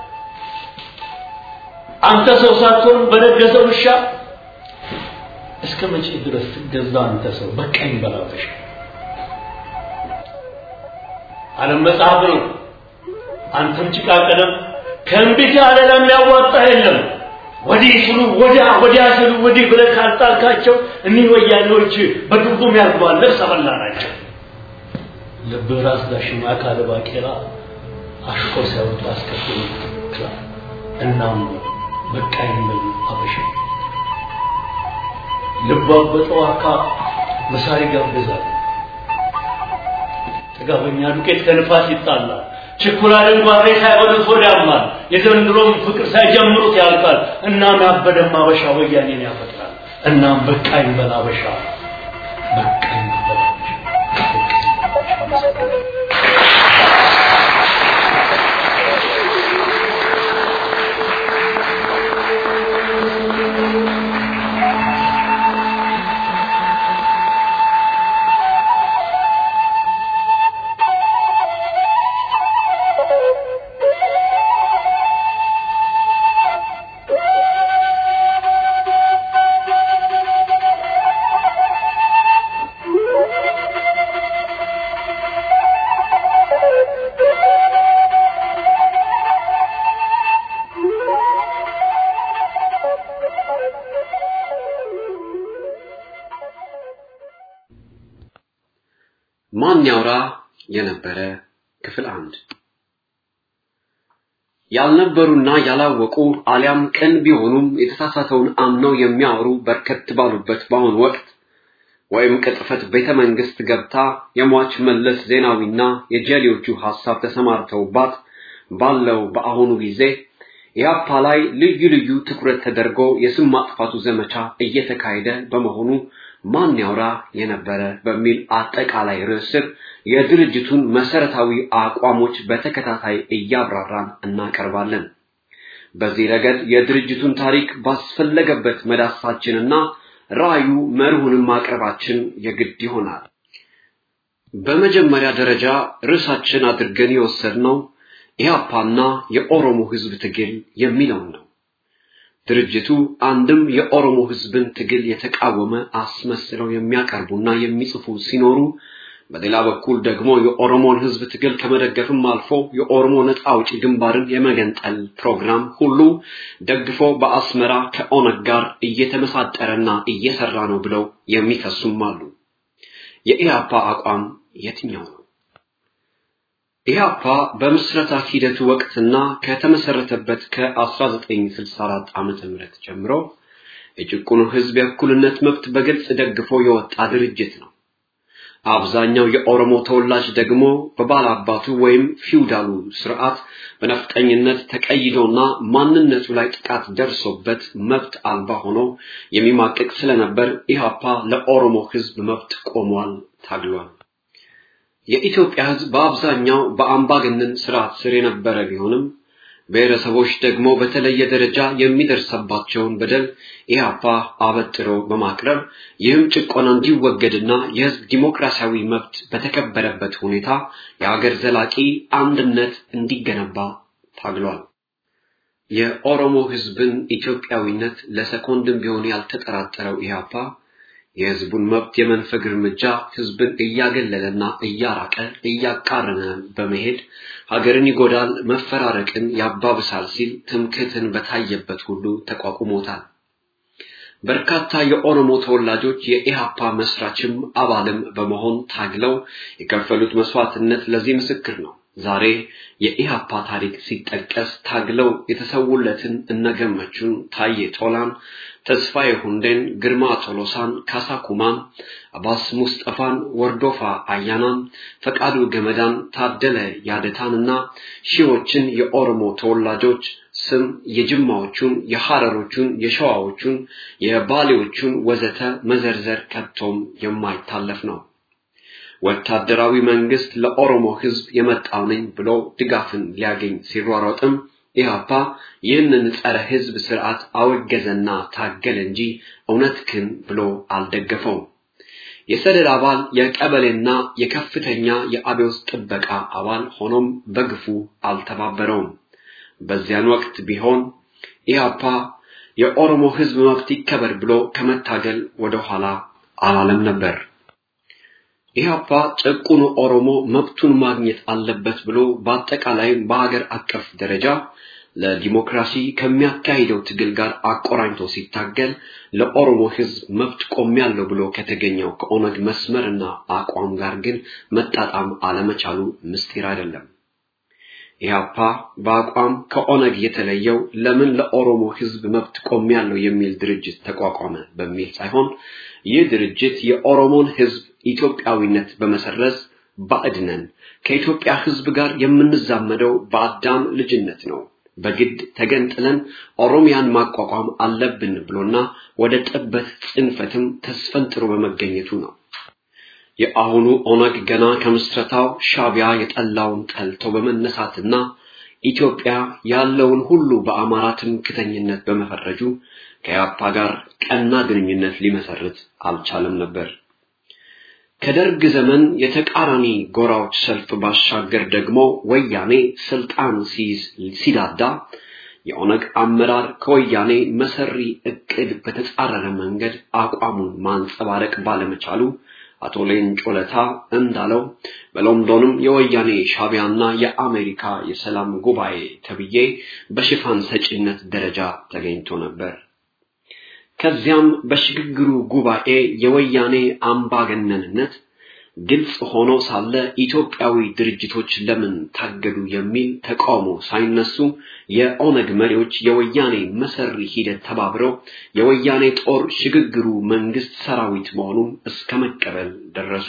አንተ ሰው ሳትሆን በነገሰው ውሻ እስከ መቼ ድረስ ትገዛ አንተ ሰው በቀኝ በላበሽ ዓለም መጽሐፍ ነው አንተም ጭቃ ቀለም ከእምቢት ያለ ለሚያዋጣ የለም ወዲህ ስሉ ወዲያ ስሉ ወዲህ ብለህ ካልጣልካቸው እኒህ ወያኔዎች በድርጉም ያርጓል ለብሰ በላ ናቸው ለብራስ ዳሽማ ካለ ባቄላ አሽቆ ሳይወጡ አስከትሉ እናም በቃኝ ነው አበሽ ልባበጠው አካ መሳሪ ጋብዛል ተጋበኛ ዱቄት ከንፋስ ይጣላል ችኩላልን ጓሬ ሳይወዱት ወዲያማል የዘንድሮም ፍቅር ሳይጀምሩት ያልቃል እናም ያበደም አበሻ ወያኔን ያፈጥራል እናም በቃኝ በላበሻ በቃኝ በላበሻ ማን ያውራ የነበረ ክፍል 1 ያልነበሩና ያላወቁ አሊያም ቀን ቢሆኑም የተሳሳተውን አምነው የሚያወሩ በርከት ባሉበት ባሁን ወቅት ወይም ቅጥፈት ቤተመንግስት ገብታ የሟች መለስ ዜናዊና የጀሌዎቹ ሐሳብ ተሰማርተውባት ባለው በአሁኑ ጊዜ ኢህአፓ ላይ ልዩ ትኩረት ተደርጎ የስም ማጥፋቱ ዘመቻ እየተካሄደ በመሆኑ ማን ያውራ የነበረ በሚል አጠቃላይ ርዕስ የድርጅቱን መሰረታዊ አቋሞች በተከታታይ እያብራራን እናቀርባለን። በዚህ ረገድ የድርጅቱን ታሪክ ባስፈለገበት መዳሰሳችንና ራዩ መርሁንም ማቅረባችን የግድ ይሆናል። በመጀመሪያ ደረጃ ርዕሳችን አድርገን የወሰድነው ኢህአፓና የኦሮሞ ህዝብ ትግል የሚለው ነው። ድርጅቱ አንድም የኦሮሞ ህዝብን ትግል የተቃወመ አስመስለው የሚያቀርቡና የሚጽፉ ሲኖሩ በሌላ በኩል ደግሞ የኦሮሞን ህዝብ ትግል ከመደገፍም አልፎ የኦሮሞ ነጻ አውጪ ግንባርን የመገንጠል ፕሮግራም ሁሉ ደግፎ በአስመራ ከኦነግ ጋር እየተመሳጠረና እየሰራ ነው ብለው የሚከሱም አሉ። የኢህአፓ አቋም የትኛው ነው? ኢህአፓ በምስረታ ሂደቱ ወቅትና ከተመሰረተበት ከ1964 ዓመተ ምህረት ጀምሮ የጭቁኑ ህዝብ የእኩልነት መብት በግልጽ ደግፎ የወጣ ድርጅት ነው። አብዛኛው የኦሮሞ ተወላጅ ደግሞ በባላባቱ ወይም ፊውዳሉ ስርዓት በነፍጠኝነት ተቀይዶና ማንነቱ ላይ ጥቃት ደርሶበት መብት አልባ ሆኖ የሚማቀቅ ስለነበር ኢህአፓ ለኦሮሞ ህዝብ መብት ቆሟል፣ ታግሏል። የኢትዮጵያ ህዝብ በአብዛኛው በአምባገነን ስርዓት ስር የነበረ ቢሆንም ብሔረሰቦች ደግሞ በተለየ ደረጃ የሚደርሰባቸውን በደል ኢህአፓ አበጥሮ በማቅረብ ይህም ጭቆና እንዲወገድና የህዝብ ዲሞክራሲያዊ መብት በተከበረበት ሁኔታ የሀገር ዘላቂ አንድነት እንዲገነባ ታግሏል። የኦሮሞ ህዝብን ኢትዮጵያዊነት ለሰኮንድም ቢሆን ያልተጠራጠረው ኢህአፓ የህዝቡን መብት የመንፈግ እርምጃ ህዝብን እያገለለና እያራቀ እያቃረነ በመሄድ ሀገርን ይጎዳል፣ መፈራረቅን ያባብሳል ሲል ትምክህትን በታየበት ሁሉ ተቋቁሞታል። በርካታ የኦሮሞ ተወላጆች የኢህአፓ መስራችም አባልም በመሆን ታግለው የከፈሉት መስዋዕትነት ለዚህ ምስክር ነው። ዛሬ የኢህአፓ ታሪክ ሲጠቀስ ታግለው የተሰውለትን እነገመቹን ታዬ ቶላን፣ ተስፋዬ ሁንዴን፣ ግርማ ቶሎሳን፣ ካሳኩማን፣ አባስ ሙስጠፋን፣ ወርዶፋ አያናን፣ ፈቃዱ ገመዳን፣ ታደለ ያደታንና ሺዎችን የኦሮሞ ተወላጆች ስም የጅማዎቹን፣ የሐረሮቹን፣ የሸዋዎቹን፣ የባሌዎቹን ወዘተ መዘርዘር ከቶም የማይታለፍ ነው። ወታደራዊ መንግስት ለኦሮሞ ህዝብ የመጣው ነኝ ብሎ ድጋፍን ሊያገኝ ሲሯሯጥም ኢህአፓ ይህንን ጸረ ህዝብ ስርዓት አወገዘና ታገለ እንጂ እውነትክን ብሎ አልደገፈውም። የሰደድ አባል የቀበሌና የከፍተኛ የአብዮት ጥበቃ አባል ሆኖም በግፉ አልተባበረውም። በዚያን ወቅት ቢሆን ኢህአፓ የኦሮሞ ህዝብ መብት ይከበር ብሎ ከመታገል ወደ ኋላ አላለም ነበር። ኢህአፓ ጭቁኑ ኦሮሞ መብቱን ማግኘት አለበት ብሎ በአጠቃላይ በሀገር አቀፍ ደረጃ ለዲሞክራሲ ከሚያካሂደው ትግል ጋር አቆራኝቶ ሲታገል ለኦሮሞ ህዝብ መብት ቆሜያለሁ ብሎ ከተገኘው ከኦነግ መስመርና አቋም ጋር ግን መጣጣም አለመቻሉ ምስጢር አይደለም። ኢህአፓ በአቋም ከኦነግ የተለየው ለምን ለኦሮሞ ህዝብ መብት ቆሜያለሁ የሚል ድርጅት ተቋቋመ በሚል ሳይሆን ይህ ድርጅት የኦሮሞን ህዝብ ኢትዮጵያዊነት በመሰረዝ ባዕድነን ከኢትዮጵያ ህዝብ ጋር የምንዛመደው በአዳም ልጅነት ነው፣ በግድ ተገንጥለን ኦሮሚያን ማቋቋም አለብን ብሎና ወደ ጥበት ጽንፈትም ተስፈንጥሮ በመገኘቱ ነው። የአሁኑ ኦነግ ገና ከምስረታው ሻቢያ የጠላውን ጠልቶ በመነሳትና ኢትዮጵያ ያለውን ሁሉ በአማራ ትምክህተኝነት በመፈረጁ ከኢህአፓ ጋር ቀና ግንኙነት ሊመሰርት አልቻለም ነበር። ከደርግ ዘመን የተቃራኒ ጎራዎች ሰልፍ ባሻገር ደግሞ ወያኔ ስልጣን ሲዳዳ የኦነግ አመራር ከወያኔ መሰሪ እቅድ በተጻረረ መንገድ አቋሙን ማንጸባረቅ ባለመቻሉ አቶ ሌንጮ ለታ እንዳለው በሎንዶንም የወያኔ ሻቢያና የአሜሪካ የሰላም ጉባኤ ተብዬ በሽፋን ሰጪነት ደረጃ ተገኝቶ ነበር። ከዚያም በሽግግሩ ጉባኤ የወያኔ አምባገነንነት ግልጽ ሆኖ ሳለ ኢትዮጵያዊ ድርጅቶች ለምን ታገዱ የሚል ተቃውሞ ሳይነሱ የኦነግ መሪዎች የወያኔ መሰሪ ሂደት ተባብረው የወያኔ ጦር ሽግግሩ መንግስት ሰራዊት መሆኑን እስከመቀበል ደረሱ።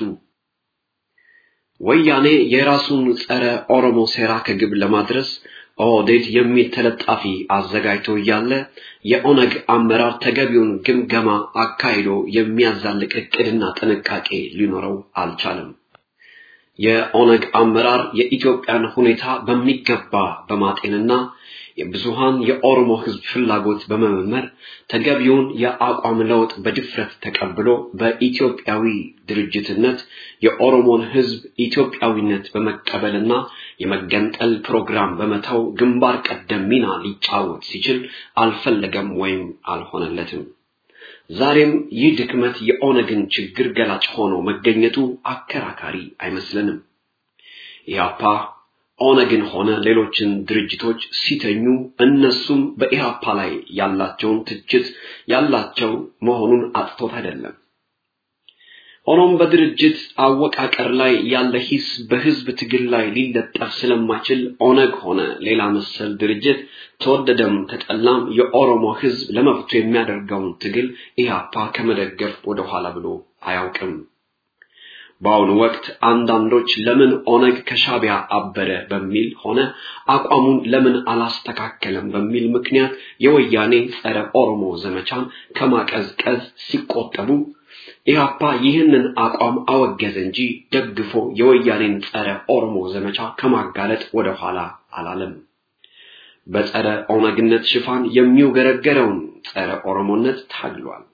ወያኔ የራሱን ጸረ ኦሮሞ ሴራ ከግብ ለማድረስ ኦህዴድ የሚል ተለጣፊ አዘጋጅቶ ያለ የኦነግ አመራር ተገቢውን ግምገማ አካሂዶ የሚያዛልቅ እቅድና ጥንቃቄ ሊኖረው አልቻለም። የኦነግ አመራር የኢትዮጵያን ሁኔታ በሚገባ በማጤንና የብዙሃን የኦሮሞ ህዝብ ፍላጎት በመመርመር ተገቢውን የአቋም ለውጥ በድፍረት ተቀብሎ በኢትዮጵያዊ ድርጅትነት የኦሮሞን ህዝብ ኢትዮጵያዊነት በመቀበልና የመገንጠል ፕሮግራም በመተው ግንባር ቀደም ሚና ሊጫወት ሲችል አልፈለገም ወይም አልሆነለትም። ዛሬም ይህ ድክመት የኦነግን ችግር ገላጭ ሆኖ መገኘቱ አከራካሪ አይመስልንም። ኢህአፓ ኦነግን ሆነ ሌሎችን ድርጅቶች ሲተኙ እነሱም በኢህአፓ ላይ ያላቸውን ትችት ያላቸው መሆኑን አጥቶት አይደለም። ሆኖም በድርጅት አወቃቀር ላይ ያለ ሂስ በህዝብ ትግል ላይ ሊለጠፍ ስለማይችል ኦነግ ሆነ ሌላ መሰል ድርጅት ተወደደም ተጠላም የኦሮሞ ህዝብ ለመብቱ የሚያደርገውን ትግል ኢህአፓ ከመደገፍ ወደ ኋላ ብሎ አያውቅም። በአሁኑ ወቅት አንዳንዶች ለምን ኦነግ ከሻቢያ አበረ በሚል ሆነ አቋሙን ለምን አላስተካከለም በሚል ምክንያት የወያኔ ጸረ ኦሮሞ ዘመቻን ከማቀዝቀዝ ሲቆጠቡ ኢህአፓ ይህንን አቋም አወገዘ እንጂ ደግፎ የወያኔን ጸረ ኦሮሞ ዘመቻ ከማጋለጥ ወደ ኋላ አላለም። በጸረ ኦነግነት ሽፋን የሚውገረገረውን ጸረ ኦሮሞነት ታግሏል።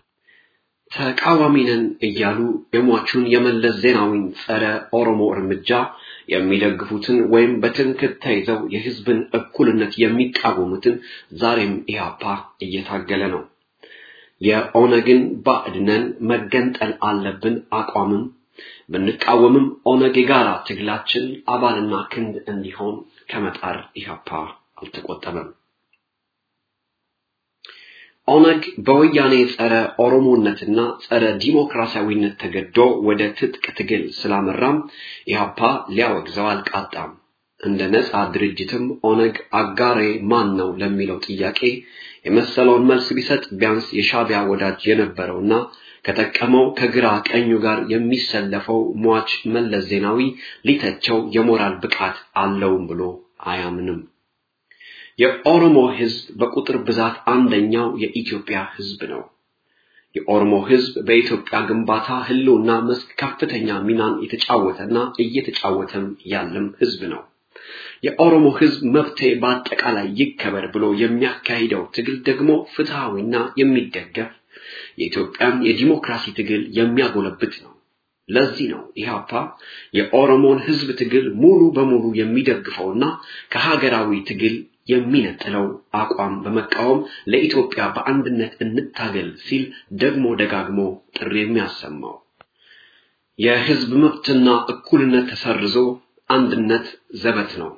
ተቃዋሚነን እያሉ የሟቹን የመለስ ዜናዊን ጸረ ኦሮሞ እርምጃ የሚደግፉትን ወይም በትንክት ተይዘው የህዝብን እኩልነት የሚቃወሙትን ዛሬም ኢህአፓ እየታገለ ነው። የኦነግን ባዕድነን መገንጠል አለብን አቋምም ብንቃወምም ኦነግ የጋራ ትግላችን አባልና ክንድ እንዲሆን ከመጣር ኢህአፓ አልተቆጠበም። ኦነግ በወያኔ ጸረ ኦሮሞነትና ጸረ ዲሞክራሲያዊነት ተገዶ ወደ ትጥቅ ትግል ስላመራም ኢህአፓ ሊያወግዘው አልቃጣም። እንደ ነፃ ድርጅትም ኦነግ አጋሬ ማን ነው ለሚለው ጥያቄ የመሰለውን መልስ ቢሰጥ ቢያንስ የሻቢያ ወዳጅ የነበረውና ከተቀመው ከግራ ቀኙ ጋር የሚሰለፈው ሟች መለስ ዜናዊ ሊተቸው የሞራል ብቃት አለውም ብሎ አያምንም። የኦሮሞ ህዝብ በቁጥር ብዛት አንደኛው የኢትዮጵያ ህዝብ ነው። የኦሮሞ ህዝብ በኢትዮጵያ ግንባታ ህልውና መስክ ከፍተኛ ሚናን የተጫወተና እየተጫወተም ያለም ህዝብ ነው። የኦሮሞ ህዝብ መብት በአጠቃላይ ይከበር ብሎ የሚያካሂደው ትግል ደግሞ ፍትሃዊና የሚደገፍ የኢትዮጵያን የዲሞክራሲ ትግል የሚያጎለብት ነው። ለዚህ ነው ኢህአፓ የኦሮሞን ህዝብ ትግል ሙሉ በሙሉ የሚደግፈውና ከሀገራዊ ትግል የሚነጥለው አቋም በመቃወም ለኢትዮጵያ በአንድነት እንታገል ሲል ደግሞ ደጋግሞ ጥሪ የሚያሰማው። የህዝብ መብትና እኩልነት ተሰርዞ አንድነት ዘበት ነው።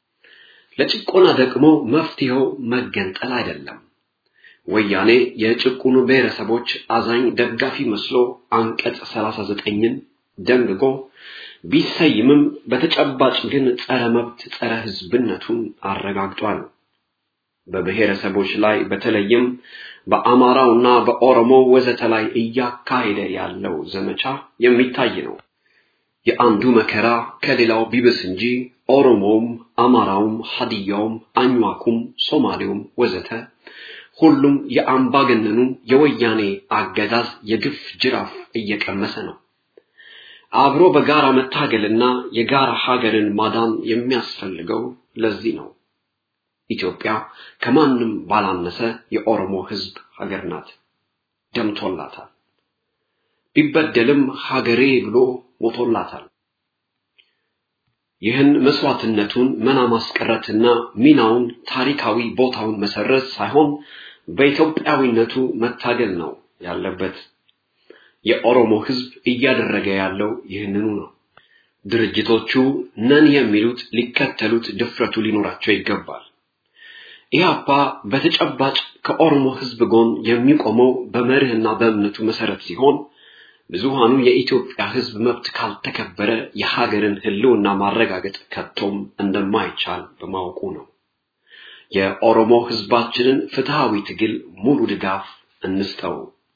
ለጭቆና ደግሞ መፍትሄው መገንጠል አይደለም። ወያኔ የጭቁኑ ብሔረሰቦች አዛኝ ደጋፊ መስሎ አንቀጽ 39ን ደንግጎ ቢሰይምም በተጨባጭ ግን ጸረ መብት ጸረ ህዝብነቱን አረጋግጧል። በብሔረሰቦች ላይ በተለይም በአማራውና በኦሮሞ ወዘተ ላይ እያካሄደ ያለው ዘመቻ የሚታይ ነው። የአንዱ መከራ ከሌላው ቢብስ እንጂ ኦሮሞም አማራውም ሀዲያውም አኝዋኩም ሶማሌውም ወዘተ ሁሉም የአምባገነኑ የወያኔ አገዛዝ የግፍ ጅራፍ እየቀመሰ ነው። አብሮ በጋራ መታገልና የጋራ ሀገርን ማዳን የሚያስፈልገው ለዚህ ነው። ኢትዮጵያ ከማንም ባላነሰ የኦሮሞ ህዝብ ሀገር ናት። ደምቶላታል። ቢበደልም ሀገሬ ብሎ ሞቶላታል። ይህን መስዋዕትነቱን መና ማስቀረትና ሚናውን ታሪካዊ ቦታውን መሰረዝ ሳይሆን በኢትዮጵያዊነቱ መታገል ነው ያለበት። የኦሮሞ ህዝብ እያደረገ ያለው ይህንኑ ነው። ድርጅቶቹ ነን የሚሉት ሊከተሉት ድፍረቱ ሊኖራቸው ይገባል። ኢህአፓ በተጨባጭ ከኦሮሞ ህዝብ ጎን የሚቆመው በመርህና በእምነቱ መሰረት ሲሆን ብዙሃኑ የኢትዮጵያ ሕዝብ መብት ካልተከበረ የሀገርን ህልውና ማረጋገጥ ከቶም እንደማይቻል በማወቁ ነው። የኦሮሞ ሕዝባችንን ፍትሃዊ ትግል ሙሉ ድጋፍ እንስጠው።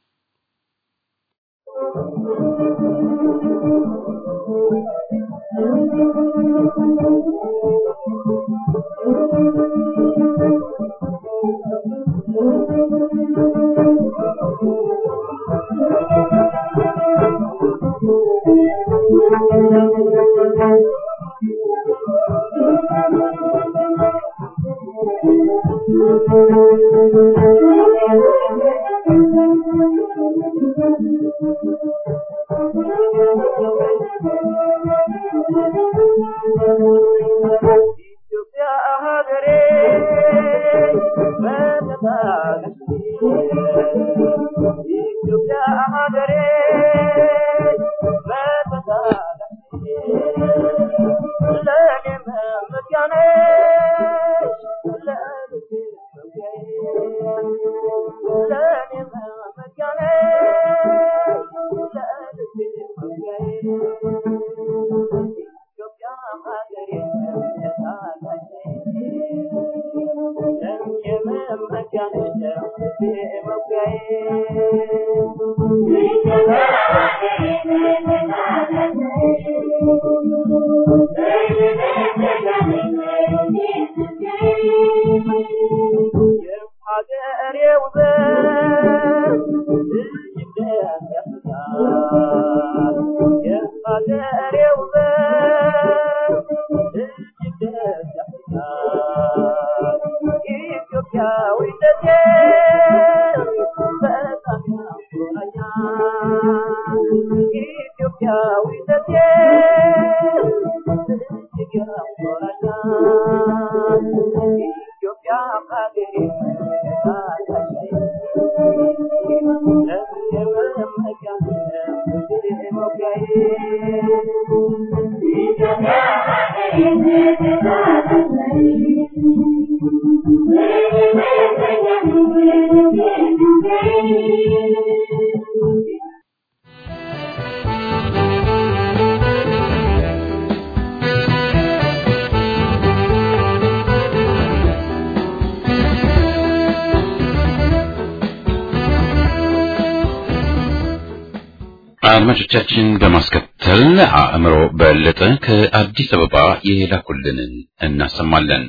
አድማጮቻችን በማስከተል አእምሮ በለጠ ከአዲስ አበባ የላኩልንን እናሰማለን።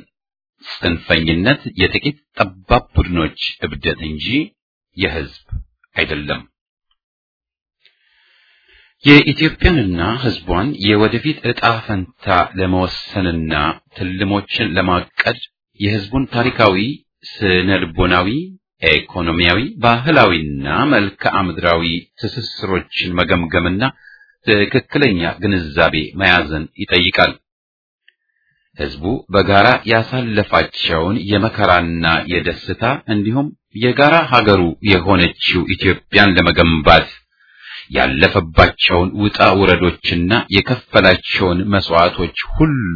ጽንፈኝነት የጥቂት ጠባብ ቡድኖች እብደት እንጂ የሕዝብ አይደለም። የኢትዮጵያንና ሕዝቧን የወደፊት ዕጣ ፈንታ ለመወሰንና ትልሞችን ለማቀድ የሕዝቡን ታሪካዊ፣ ስነ-ልቦናዊ፣ ኢኮኖሚያዊ፣ ባህላዊና መልክዓ ምድራዊ ትስስሮችን መገምገምና ትክክለኛ ግንዛቤ መያዝን ይጠይቃል። ሕዝቡ በጋራ ያሳለፋቸውን የመከራና የደስታ እንዲሁም የጋራ ሀገሩ የሆነችው ኢትዮጵያን ለመገንባት ያለፈባቸውን ውጣ ውረዶችና የከፈላቸውን መስዋዕቶች ሁሉ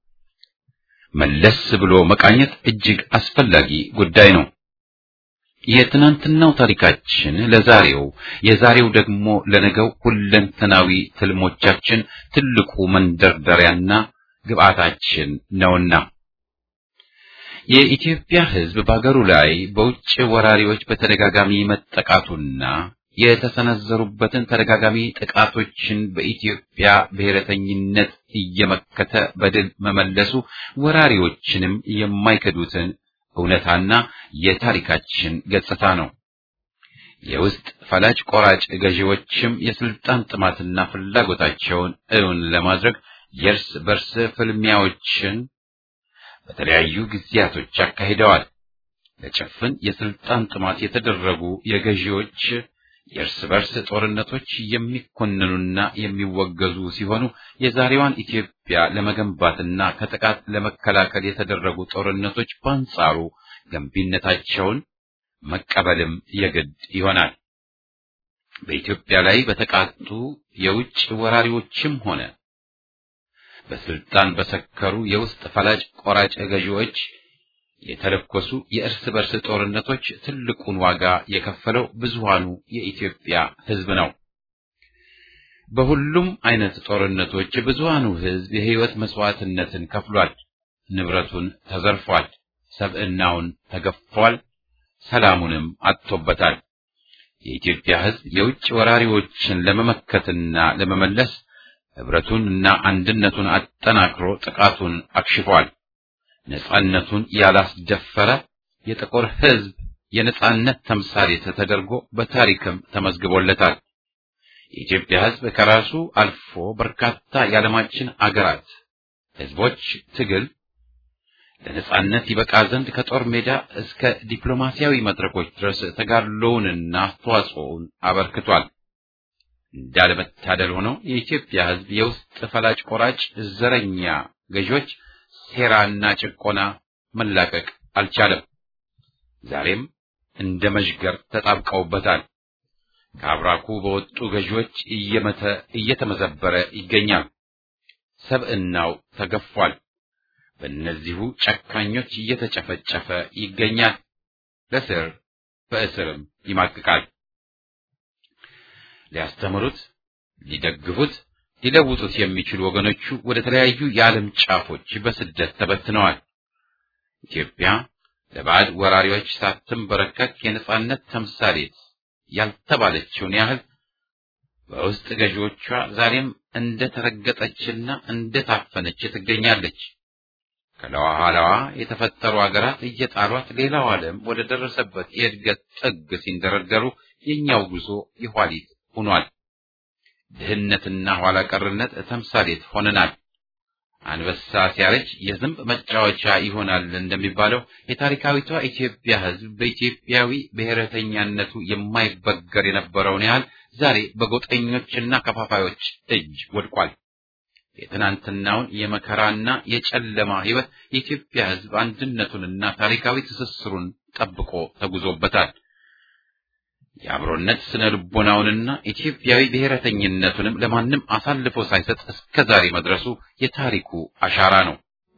መለስ ብሎ መቃኘት እጅግ አስፈላጊ ጉዳይ ነው። የትናንትናው ታሪካችን ለዛሬው፣ የዛሬው ደግሞ ለነገው ሁለንተናዊ ትልሞቻችን ትልቁ መንደርደሪያና ግብዓታችን ነውና የኢትዮጵያ ሕዝብ በአገሩ ላይ በውጭ ወራሪዎች በተደጋጋሚ መጠቃቱና የተሰነዘሩበትን ተደጋጋሚ ጥቃቶችን በኢትዮጵያ ብሔረተኝነት እየመከተ በድል መመለሱ ወራሪዎችንም የማይከዱትን እውነታና የታሪካችን ገጽታ ነው። የውስጥ ፈላጭ ቆራጭ ገዢዎችም የስልጣን ጥማትና ፍላጎታቸውን እውን ለማድረግ የእርስ በርስ ፍልሚያዎችን በተለያዩ ጊዜያቶች አካሂደዋል። ለጭፍን የስልጣን ጥማት የተደረጉ የገዢዎች የእርስ በርስ ጦርነቶች የሚኮነኑና የሚወገዙ ሲሆኑ የዛሬዋን ኢትዮጵያ ለመገንባትና ከጥቃት ለመከላከል የተደረጉ ጦርነቶች በአንጻሩ ገንቢነታቸውን መቀበልም የግድ ይሆናል። በኢትዮጵያ ላይ በተቃጡ የውጭ ወራሪዎችም ሆነ በስልጣን በሰከሩ የውስጥ ፈላጭ ቆራጭ ገዢዎች የተለኮሱ የእርስ በርስ ጦርነቶች ትልቁን ዋጋ የከፈለው ብዙሃኑ የኢትዮጵያ ሕዝብ ነው። በሁሉም አይነት ጦርነቶች ብዙሃኑ ሕዝብ የሕይወት መስዋዕትነትን ከፍሏል። ንብረቱን ተዘርፏል፣ ሰብዕናውን ተገፏል፣ ሰላሙንም አጥቶበታል። የኢትዮጵያ ሕዝብ የውጭ ወራሪዎችን ለመመከትና ለመመለስ ህብረቱንና አንድነቱን አጠናክሮ ጥቃቱን አክሽፏል። ነጻነቱን ያላስደፈረ የጥቁር ሕዝብ የነጻነት ተምሳሌት ተደርጎ በታሪክም ተመዝግቦለታል። የኢትዮጵያ ሕዝብ ከራሱ አልፎ በርካታ የዓለማችን አገራት ሕዝቦች ትግል ለነጻነት ይበቃ ዘንድ ከጦር ሜዳ እስከ ዲፕሎማሲያዊ መድረኮች ድረስ ተጋድሎውንና አስተዋጽኦውን አበርክቷል። እንዳለመታደል ሆኖ የኢትዮጵያ ሕዝብ የውስጥ ፈላጭ ቆራጭ ዘረኛ ገዢዎች ሴራና ጭቆና መላቀቅ አልቻለም። ዛሬም እንደ መዥገር ተጣብቀውበታል። ከአብራኩ በወጡ ገዢዎች እየተመዘበረ ይገኛል። ሰብዕናው ተገፏል። በእነዚሁ ጨካኞች እየተጨፈጨፈ ይገኛል። ለስር በእስርም ይማቅቃል። ሊያስተምሩት፣ ሊደግፉት፣ ሊለውጡት የሚችሉ ወገኖቹ ወደ ተለያዩ የዓለም ጫፎች በስደት ተበትነዋል። ኢትዮጵያ ለባዕድ ወራሪዎች ሳትንበረከክ የነጻነት ተምሳሌት ያልተባለችውን ያህል በውስጥ ገዢዎቿ ዛሬም እንደ ተረገጠችና እንደ ታፈነች ትገኛለች። ከለኋላዋ የተፈጠሩ አገራት እየጣሏት ሌላው ዓለም ወደ ደረሰበት የእድገት ጥግ ሲንደረደሩ የኛው ጉዞ የኋሊት ሆኗል። ድህነትና ኋላ ቀርነት ተምሳሌት ሆነናል። አንበሳ ሲያረጅ የዝንብ መጫወቻ ይሆናል እንደሚባለው የታሪካዊቷ ኢትዮጵያ ሕዝብ በኢትዮጵያዊ ብሔረተኛነቱ የማይበገር የነበረውን ያህል ዛሬ በጎጠኞችና ከፋፋዮች እጅ ወድቋል። የትናንትናውን የመከራና የጨለማ ሕይወት የኢትዮጵያ ሕዝብ አንድነቱንና ታሪካዊ ትስስሩን ጠብቆ ተጉዞበታል። የአብሮነት ስነ ልቦናውንና ኢትዮጵያዊ ብሔረተኝነቱንም ለማንም አሳልፎ ሳይሰጥ እስከ ዛሬ መድረሱ የታሪኩ አሻራ ነው።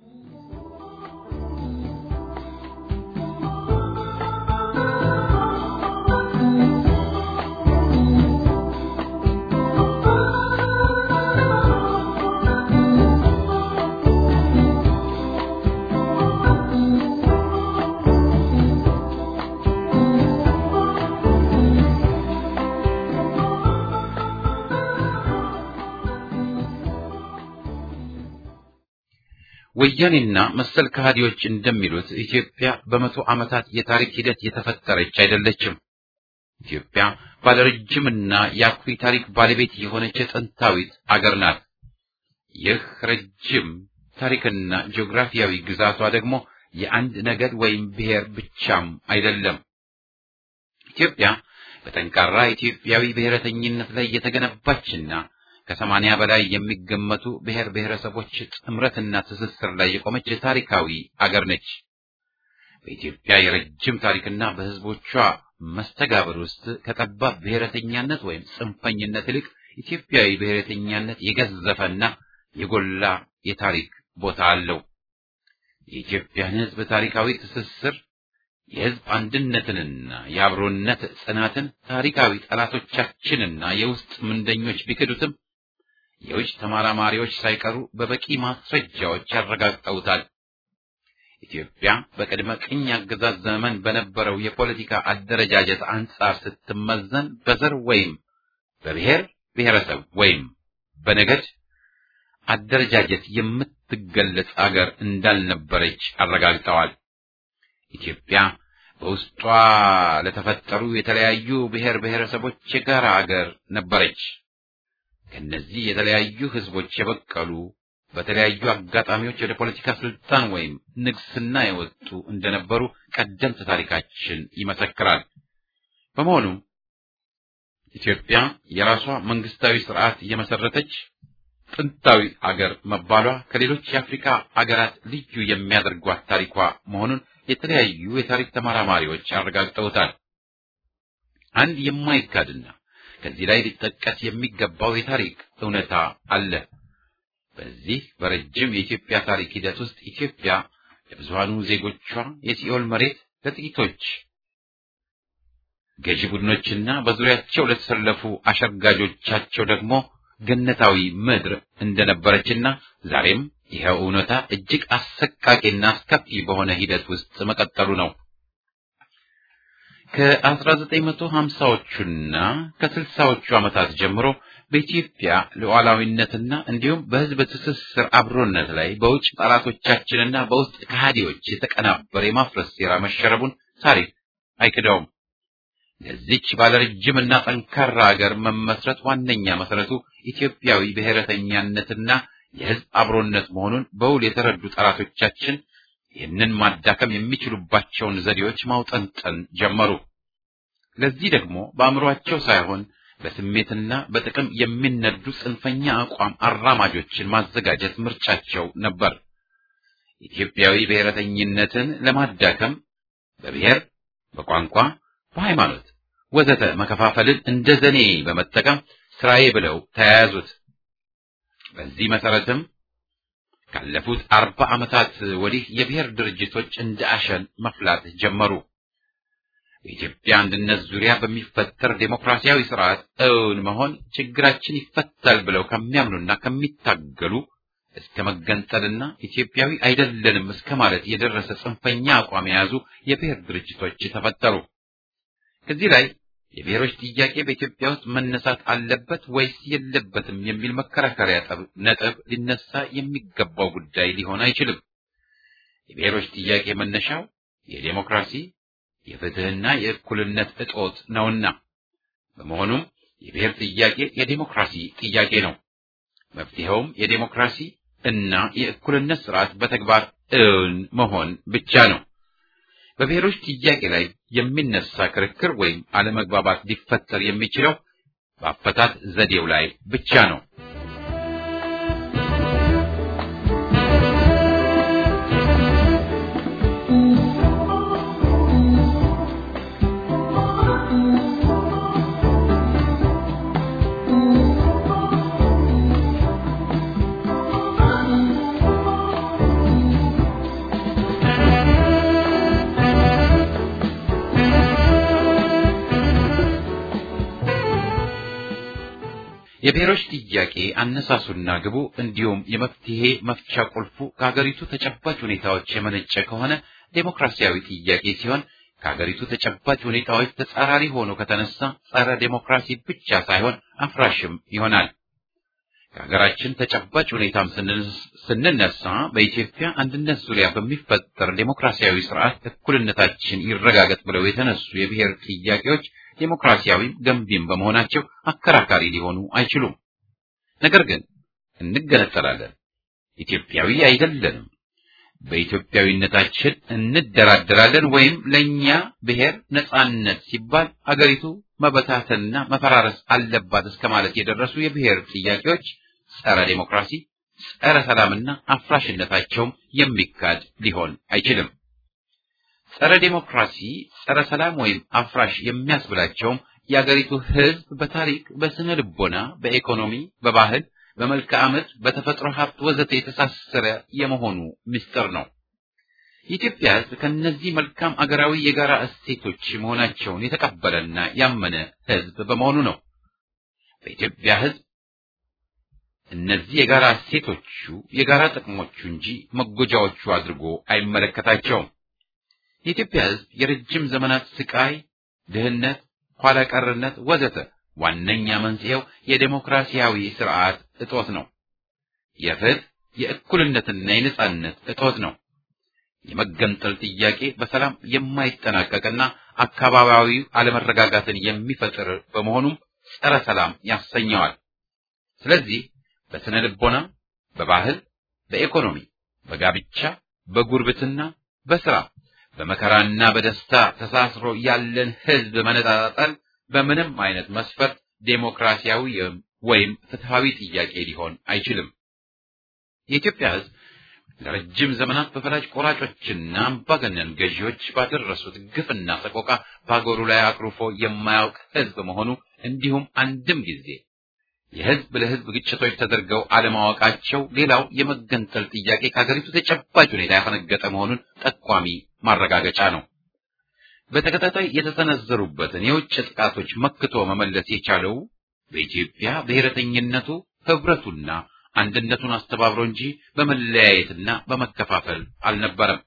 ወያኔና መሰል ከሃዲዎች እንደሚሉት ኢትዮጵያ በመቶ ዓመታት የታሪክ ሂደት የተፈጠረች አይደለችም። ኢትዮጵያ ባለረጅምና የአኩሪ ታሪክ ባለቤት የሆነች ጥንታዊት አገር ናት። ይህ ረጅም ታሪክና ጂኦግራፊያዊ ግዛቷ ደግሞ የአንድ ነገድ ወይም ብሔር ብቻም አይደለም። ኢትዮጵያ በጠንካራ ኢትዮጵያዊ ብሔረተኝነት ላይ የተገነባችና ከ80 በላይ የሚገመቱ ብሔር ብሔረሰቦች ጥምረትና ትስስር ላይ የቆመች ታሪካዊ አገር ነች። በኢትዮጵያ የረጅም ታሪክና በሕዝቦቿ መስተጋብር ውስጥ ከጠባብ ብሔረተኛነት ወይም ጽንፈኝነት ይልቅ ኢትዮጵያዊ ብሔረተኛነት የገዘፈና የጎላ የታሪክ ቦታ አለው። የኢትዮጵያን ሕዝብ ታሪካዊ ትስስር፣ የሕዝብ አንድነትንና የአብሮነት ጽናትን ታሪካዊ ጠላቶቻችንና የውስጥ ምንደኞች ቢክዱትም የውጭ ተመራማሪዎች ሳይቀሩ በበቂ ማስረጃዎች ያረጋግጠውታል። ኢትዮጵያ በቅድመ ቅኝ አገዛዝ ዘመን በነበረው የፖለቲካ አደረጃጀት አንጻር ስትመዘን በዘር ወይም በብሔር ብሔረሰብ ወይም በነገድ አደረጃጀት የምትገለጽ አገር እንዳልነበረች አረጋግጠዋል። ኢትዮጵያ በውስጧ ለተፈጠሩ የተለያዩ ብሔር ብሔረሰቦች የጋራ አገር ነበረች። ከነዚህ የተለያዩ ህዝቦች የበቀሉ በተለያዩ አጋጣሚዎች ወደ ፖለቲካ ስልጣን ወይም ንግስና የወጡ እንደነበሩ ቀደምት ታሪካችን ይመሰክራል። በመሆኑም ኢትዮጵያ የራሷ መንግስታዊ ስርዓት የመሰረተች ጥንታዊ አገር መባሏ ከሌሎች የአፍሪካ አገራት ልዩ የሚያደርጓት ታሪኳ መሆኑን የተለያዩ የታሪክ ተመራማሪዎች አረጋግጠውታል። አንድ የማይካድና ከዚህ ላይ ሊጠቀስ የሚገባው የታሪክ እውነታ አለ። በዚህ በረጅም የኢትዮጵያ ታሪክ ሂደት ውስጥ ኢትዮጵያ ለብዙሃኑ ዜጎቿ የሲኦል መሬት፣ ለጥቂቶች ገዢ ቡድኖችና በዙሪያቸው ለተሰለፉ አሸርጋጆቻቸው ደግሞ ገነታዊ ምድር እንደነበረችና ዛሬም ይሄው እውነታ እጅግ አሰቃቂና አስከፊ በሆነ ሂደት ውስጥ መቀጠሉ ነው። ከ1950ዎቹና ከ60ዎቹ ዓመታት ጀምሮ በኢትዮጵያ ሉዓላዊነትና እንዲሁም በሕዝብ ትስስር አብሮነት ላይ በውጭ ጠላቶቻችንና በውስጥ ከሃዲዎች የተቀናበረ የማፍረስ ሴራ መሸረቡን ታሪክ አይክደውም። ለዚች ባለረጅምና ጠንካራ ሀገር መመስረት ዋነኛ መሰረቱ ኢትዮጵያዊ ብሔረተኛነትና የሕዝብ አብሮነት መሆኑን በውል የተረዱ ጠላቶቻችን ይህንን ማዳከም የሚችሉባቸውን ዘዴዎች ማውጠንጠን ጀመሩ። ለዚህ ደግሞ በአእምሯቸው ሳይሆን በስሜትና በጥቅም የሚነዱ ጽንፈኛ አቋም አራማጆችን ማዘጋጀት ምርጫቸው ነበር። ኢትዮጵያዊ ብሔረተኝነትን ለማዳከም በብሔር፣ በቋንቋ፣ በሃይማኖት ወዘተ መከፋፈልን እንደ ዘኔ በመጠቀም ስራዬ ብለው ተያያዙት። በዚህ መሰረትም ካለፉት 40 ዓመታት ወዲህ የብሔር ድርጅቶች እንደ አሸን መፍላት ጀመሩ። በኢትዮጵያ አንድነት ዙሪያ በሚፈጠር ዴሞክራሲያዊ ስርዓት እውን መሆን ችግራችን ይፈታል ብለው ከሚያምኑና ከሚታገሉ እስከ መገንጠልና ኢትዮጵያዊ አይደለንም እስከ ማለት የደረሰ ጽንፈኛ አቋም የያዙ የብሔር ድርጅቶች ተፈጠሩ። ከዚህ ላይ የብሔሮች ጥያቄ በኢትዮጵያ ውስጥ መነሳት አለበት ወይስ የለበትም የሚል መከራከሪያ ነጥብ ሊነሳ የሚገባው ጉዳይ ሊሆን አይችልም። የብሔሮች ጥያቄ መነሻው የዴሞክራሲ የፍትህና የእኩልነት እጦት ነውና፣ በመሆኑም የብሔር ጥያቄ የዴሞክራሲ ጥያቄ ነው። መፍትሄውም የዴሞክራሲ እና የእኩልነት ስርዓት በተግባር እውን መሆን ብቻ ነው። በብሔሮች ጥያቄ ላይ የሚነሳ ክርክር ወይም አለመግባባት ሊፈጠር የሚችለው በአፈታት ዘዴው ላይ ብቻ ነው። የብሔሮች ጥያቄ አነሳሱና ግቡ እንዲሁም የመፍትሄ መፍቻ ቁልፉ ከሀገሪቱ ተጨባጭ ሁኔታዎች የመነጨ ከሆነ ዴሞክራሲያዊ ጥያቄ ሲሆን፣ ከሀገሪቱ ተጨባጭ ሁኔታዎች ተጻራሪ ሆኖ ከተነሳ ጸረ ዴሞክራሲ ብቻ ሳይሆን አፍራሽም ይሆናል። ከሀገራችን ተጨባጭ ሁኔታም ስንነሳ በኢትዮጵያ አንድነት ዙሪያ በሚፈጠር ዴሞክራሲያዊ ስርዓት እኩልነታችን ይረጋገጥ ብለው የተነሱ የብሔር ጥያቄዎች ዴሞክራሲያዊም ገንቢም በመሆናቸው አከራካሪ ሊሆኑ አይችሉም። ነገር ግን እንገነጠላለን፣ ኢትዮጵያዊ አይደለንም፣ በኢትዮጵያዊነታችን እንደራደራለን ወይም ለኛ ብሔር ነጻነት ሲባል አገሪቱ መበታተንና መፈራረስ አለባት እስከማለት የደረሱ የብሔር ጥያቄዎች ጸረ ዴሞክራሲ፣ ጸረ ሰላምና አፍራሽነታቸውም የሚካድ ሊሆን አይችልም። ጸረ ዴሞክራሲ፣ ጸረ ሰላም ወይም አፍራሽ የሚያስብላቸውም የአገሪቱ ሕዝብ በታሪክ፣ በስነ ልቦና፣ በኢኮኖሚ፣ በባህል፣ በመልክዓ ምድር፣ በተፈጥሮ ሀብት ወዘተ የተሳሰረ የመሆኑ ምስጢር ነው። የኢትዮጵያ ሕዝብ ከነዚህ መልካም አገራዊ የጋራ እሴቶች መሆናቸውን የተቀበለና ያመነ ሕዝብ በመሆኑ ነው። በኢትዮጵያ ሕዝብ እነዚህ የጋራ እሴቶቹ የጋራ ጥቅሞቹ እንጂ መጎጃዎቹ አድርጎ አይመለከታቸውም። የኢትዮጵያ ሕዝብ የረጅም ዘመናት ስቃይ፣ ድህነት፣ ኋላ ቀርነት ወዘተ ዋነኛ መንስኤው የዴሞክራሲያዊ ስርዓት እጦት ነው። የፍትህ፣ የእኩልነትና የነጻነት እጦት ነው። የመገንጠል ጥያቄ በሰላም የማይጠናቀቅና አካባቢያዊ አለመረጋጋትን የሚፈጥር በመሆኑም ጸረ ሰላም ያሰኘዋል። ስለዚህ በስነ ልቦና፣ በባህል፣ በኢኮኖሚ፣ በጋብቻ፣ በጉርብትና፣ በስራ፣ በመከራና በደስታ ተሳስሮ ያለን ሕዝብ መነጣጠል በምንም አይነት መስፈርት ዴሞክራሲያዊ ወይም ፍትሃዊ ጥያቄ ሊሆን አይችልም። የኢትዮጵያ ሕዝብ ለረጅም ዘመናት በፈላጭ ቆራጮችና አምባገነን ገዢዎች ባደረሱት ግፍና ሰቆቃ በአገሩ ላይ አቅርፎ የማያውቅ ሕዝብ መሆኑ እንዲሁም አንድም ጊዜ የሕዝብ ለሕዝብ ግጭቶች ተደርገው አለማወቃቸው ሌላው የመገንጠል ጥያቄ ከሀገሪቱ ተጨባጭ ሁኔታ ያፈነገጠ መሆኑን ጠቋሚ ማረጋገጫ ነው። በተከታታይ የተሰነዘሩበትን የውጭ ጥቃቶች መክቶ መመለስ የቻለው በኢትዮጵያ ብሔረተኝነቱ ህብረቱና አንድነቱን አስተባብሮ እንጂ በመለያየትና በመከፋፈል አልነበረም።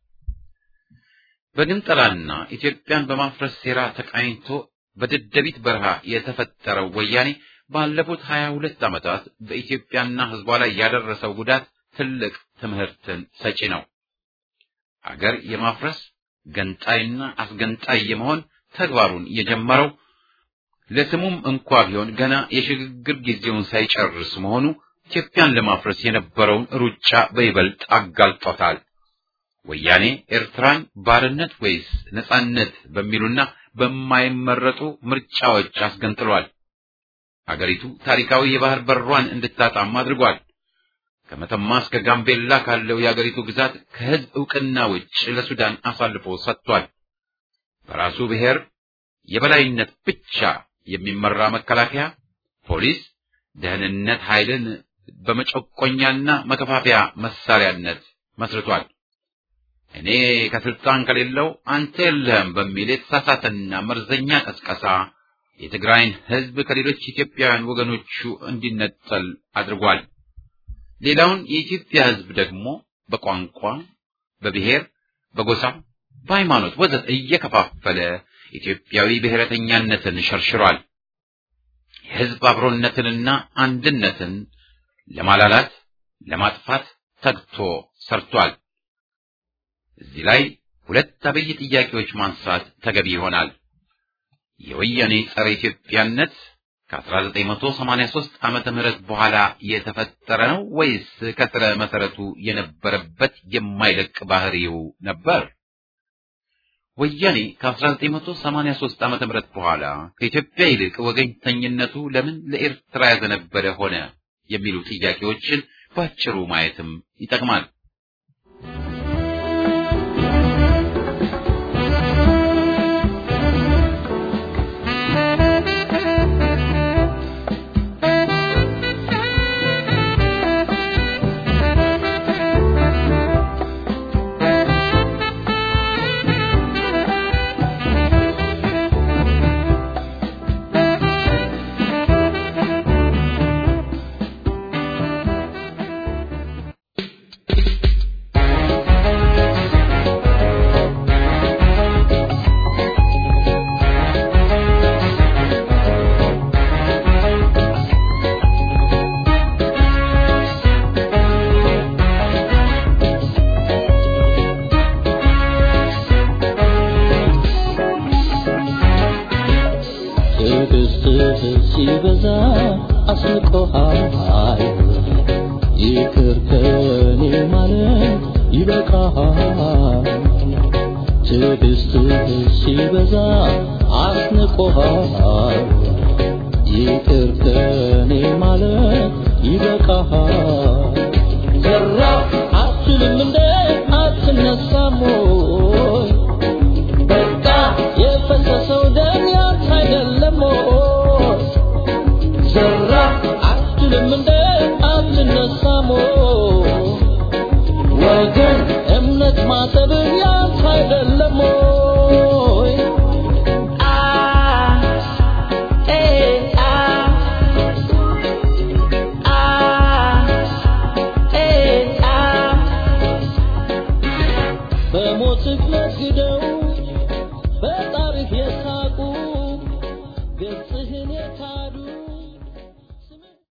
በግንጠላና ኢትዮጵያን በማፍረስ ሴራ ተቃኝቶ በደደቢት በረሃ የተፈጠረው ወያኔ ባለፉት 22 ዓመታት በኢትዮጵያና ህዝቧ ላይ ያደረሰው ጉዳት ትልቅ ትምህርትን ሰጪ ነው። አገር የማፍረስ ገንጣይና አስገንጣይ የመሆን ተግባሩን የጀመረው ለስሙም እንኳ ቢሆን ገና የሽግግር ጊዜውን ሳይጨርስ መሆኑ ኢትዮጵያን ለማፍረስ የነበረውን ሩጫ በይበልጥ አጋልጦታል። ወያኔ ኤርትራን ባርነት ወይስ ነጻነት በሚሉና በማይመረጡ ምርጫዎች አስገንጥሏል። አገሪቱ ታሪካዊ የባህር በሯን እንድታጣም አድርጓል። ከመተማ እስከ ጋምቤላ ካለው የአገሪቱ ግዛት ከህዝብ ዕውቅና ውጭ ለሱዳን አሳልፎ ሰጥቷል። በራሱ ብሔር የበላይነት ብቻ የሚመራ መከላከያ፣ ፖሊስ፣ ደህንነት ኃይልን በመጨቆኛና መከፋፈያ መሳሪያነት መስርቷል። እኔ ከስልጣን ከሌለው አንተ የለህም በሚል የተሳሳተና መርዘኛ ቀስቀሳ የትግራይን ህዝብ ከሌሎች ኢትዮጵያውያን ወገኖቹ እንዲነጠል አድርጓል። ሌላውን የኢትዮጵያ ህዝብ ደግሞ በቋንቋ፣ በብሔር፣ በጎሳ፣ በሃይማኖት ወዘተ እየከፋፈለ ኢትዮጵያዊ ብሔረተኛነትን ሸርሽሯል። የህዝብ አብሮነትንና አንድነትን ለማላላት ለማጥፋት ተግቶ ሰርቷል። እዚህ ላይ ሁለት አበይ ጥያቄዎች ማንሳት ተገቢ ይሆናል። የወያኔ ጸረ ኢትዮጵያነት ከ1983 ዓመተ ምህረት በኋላ የተፈጠረ ነው ወይስ ከስረ መሰረቱ የነበረበት የማይለቅ ባህሪው ነበር? ወያኔ ከ1983 ዓመተ ምህረት በኋላ ከኢትዮጵያ ይልቅ ወገኝተኝነቱ ለምን ለኤርትራ ያዘነበለ ሆነ የሚሉ ጥያቄዎችን ባጭሩ ማየትም ይጠቅማል። በሞት ነግደው በጣም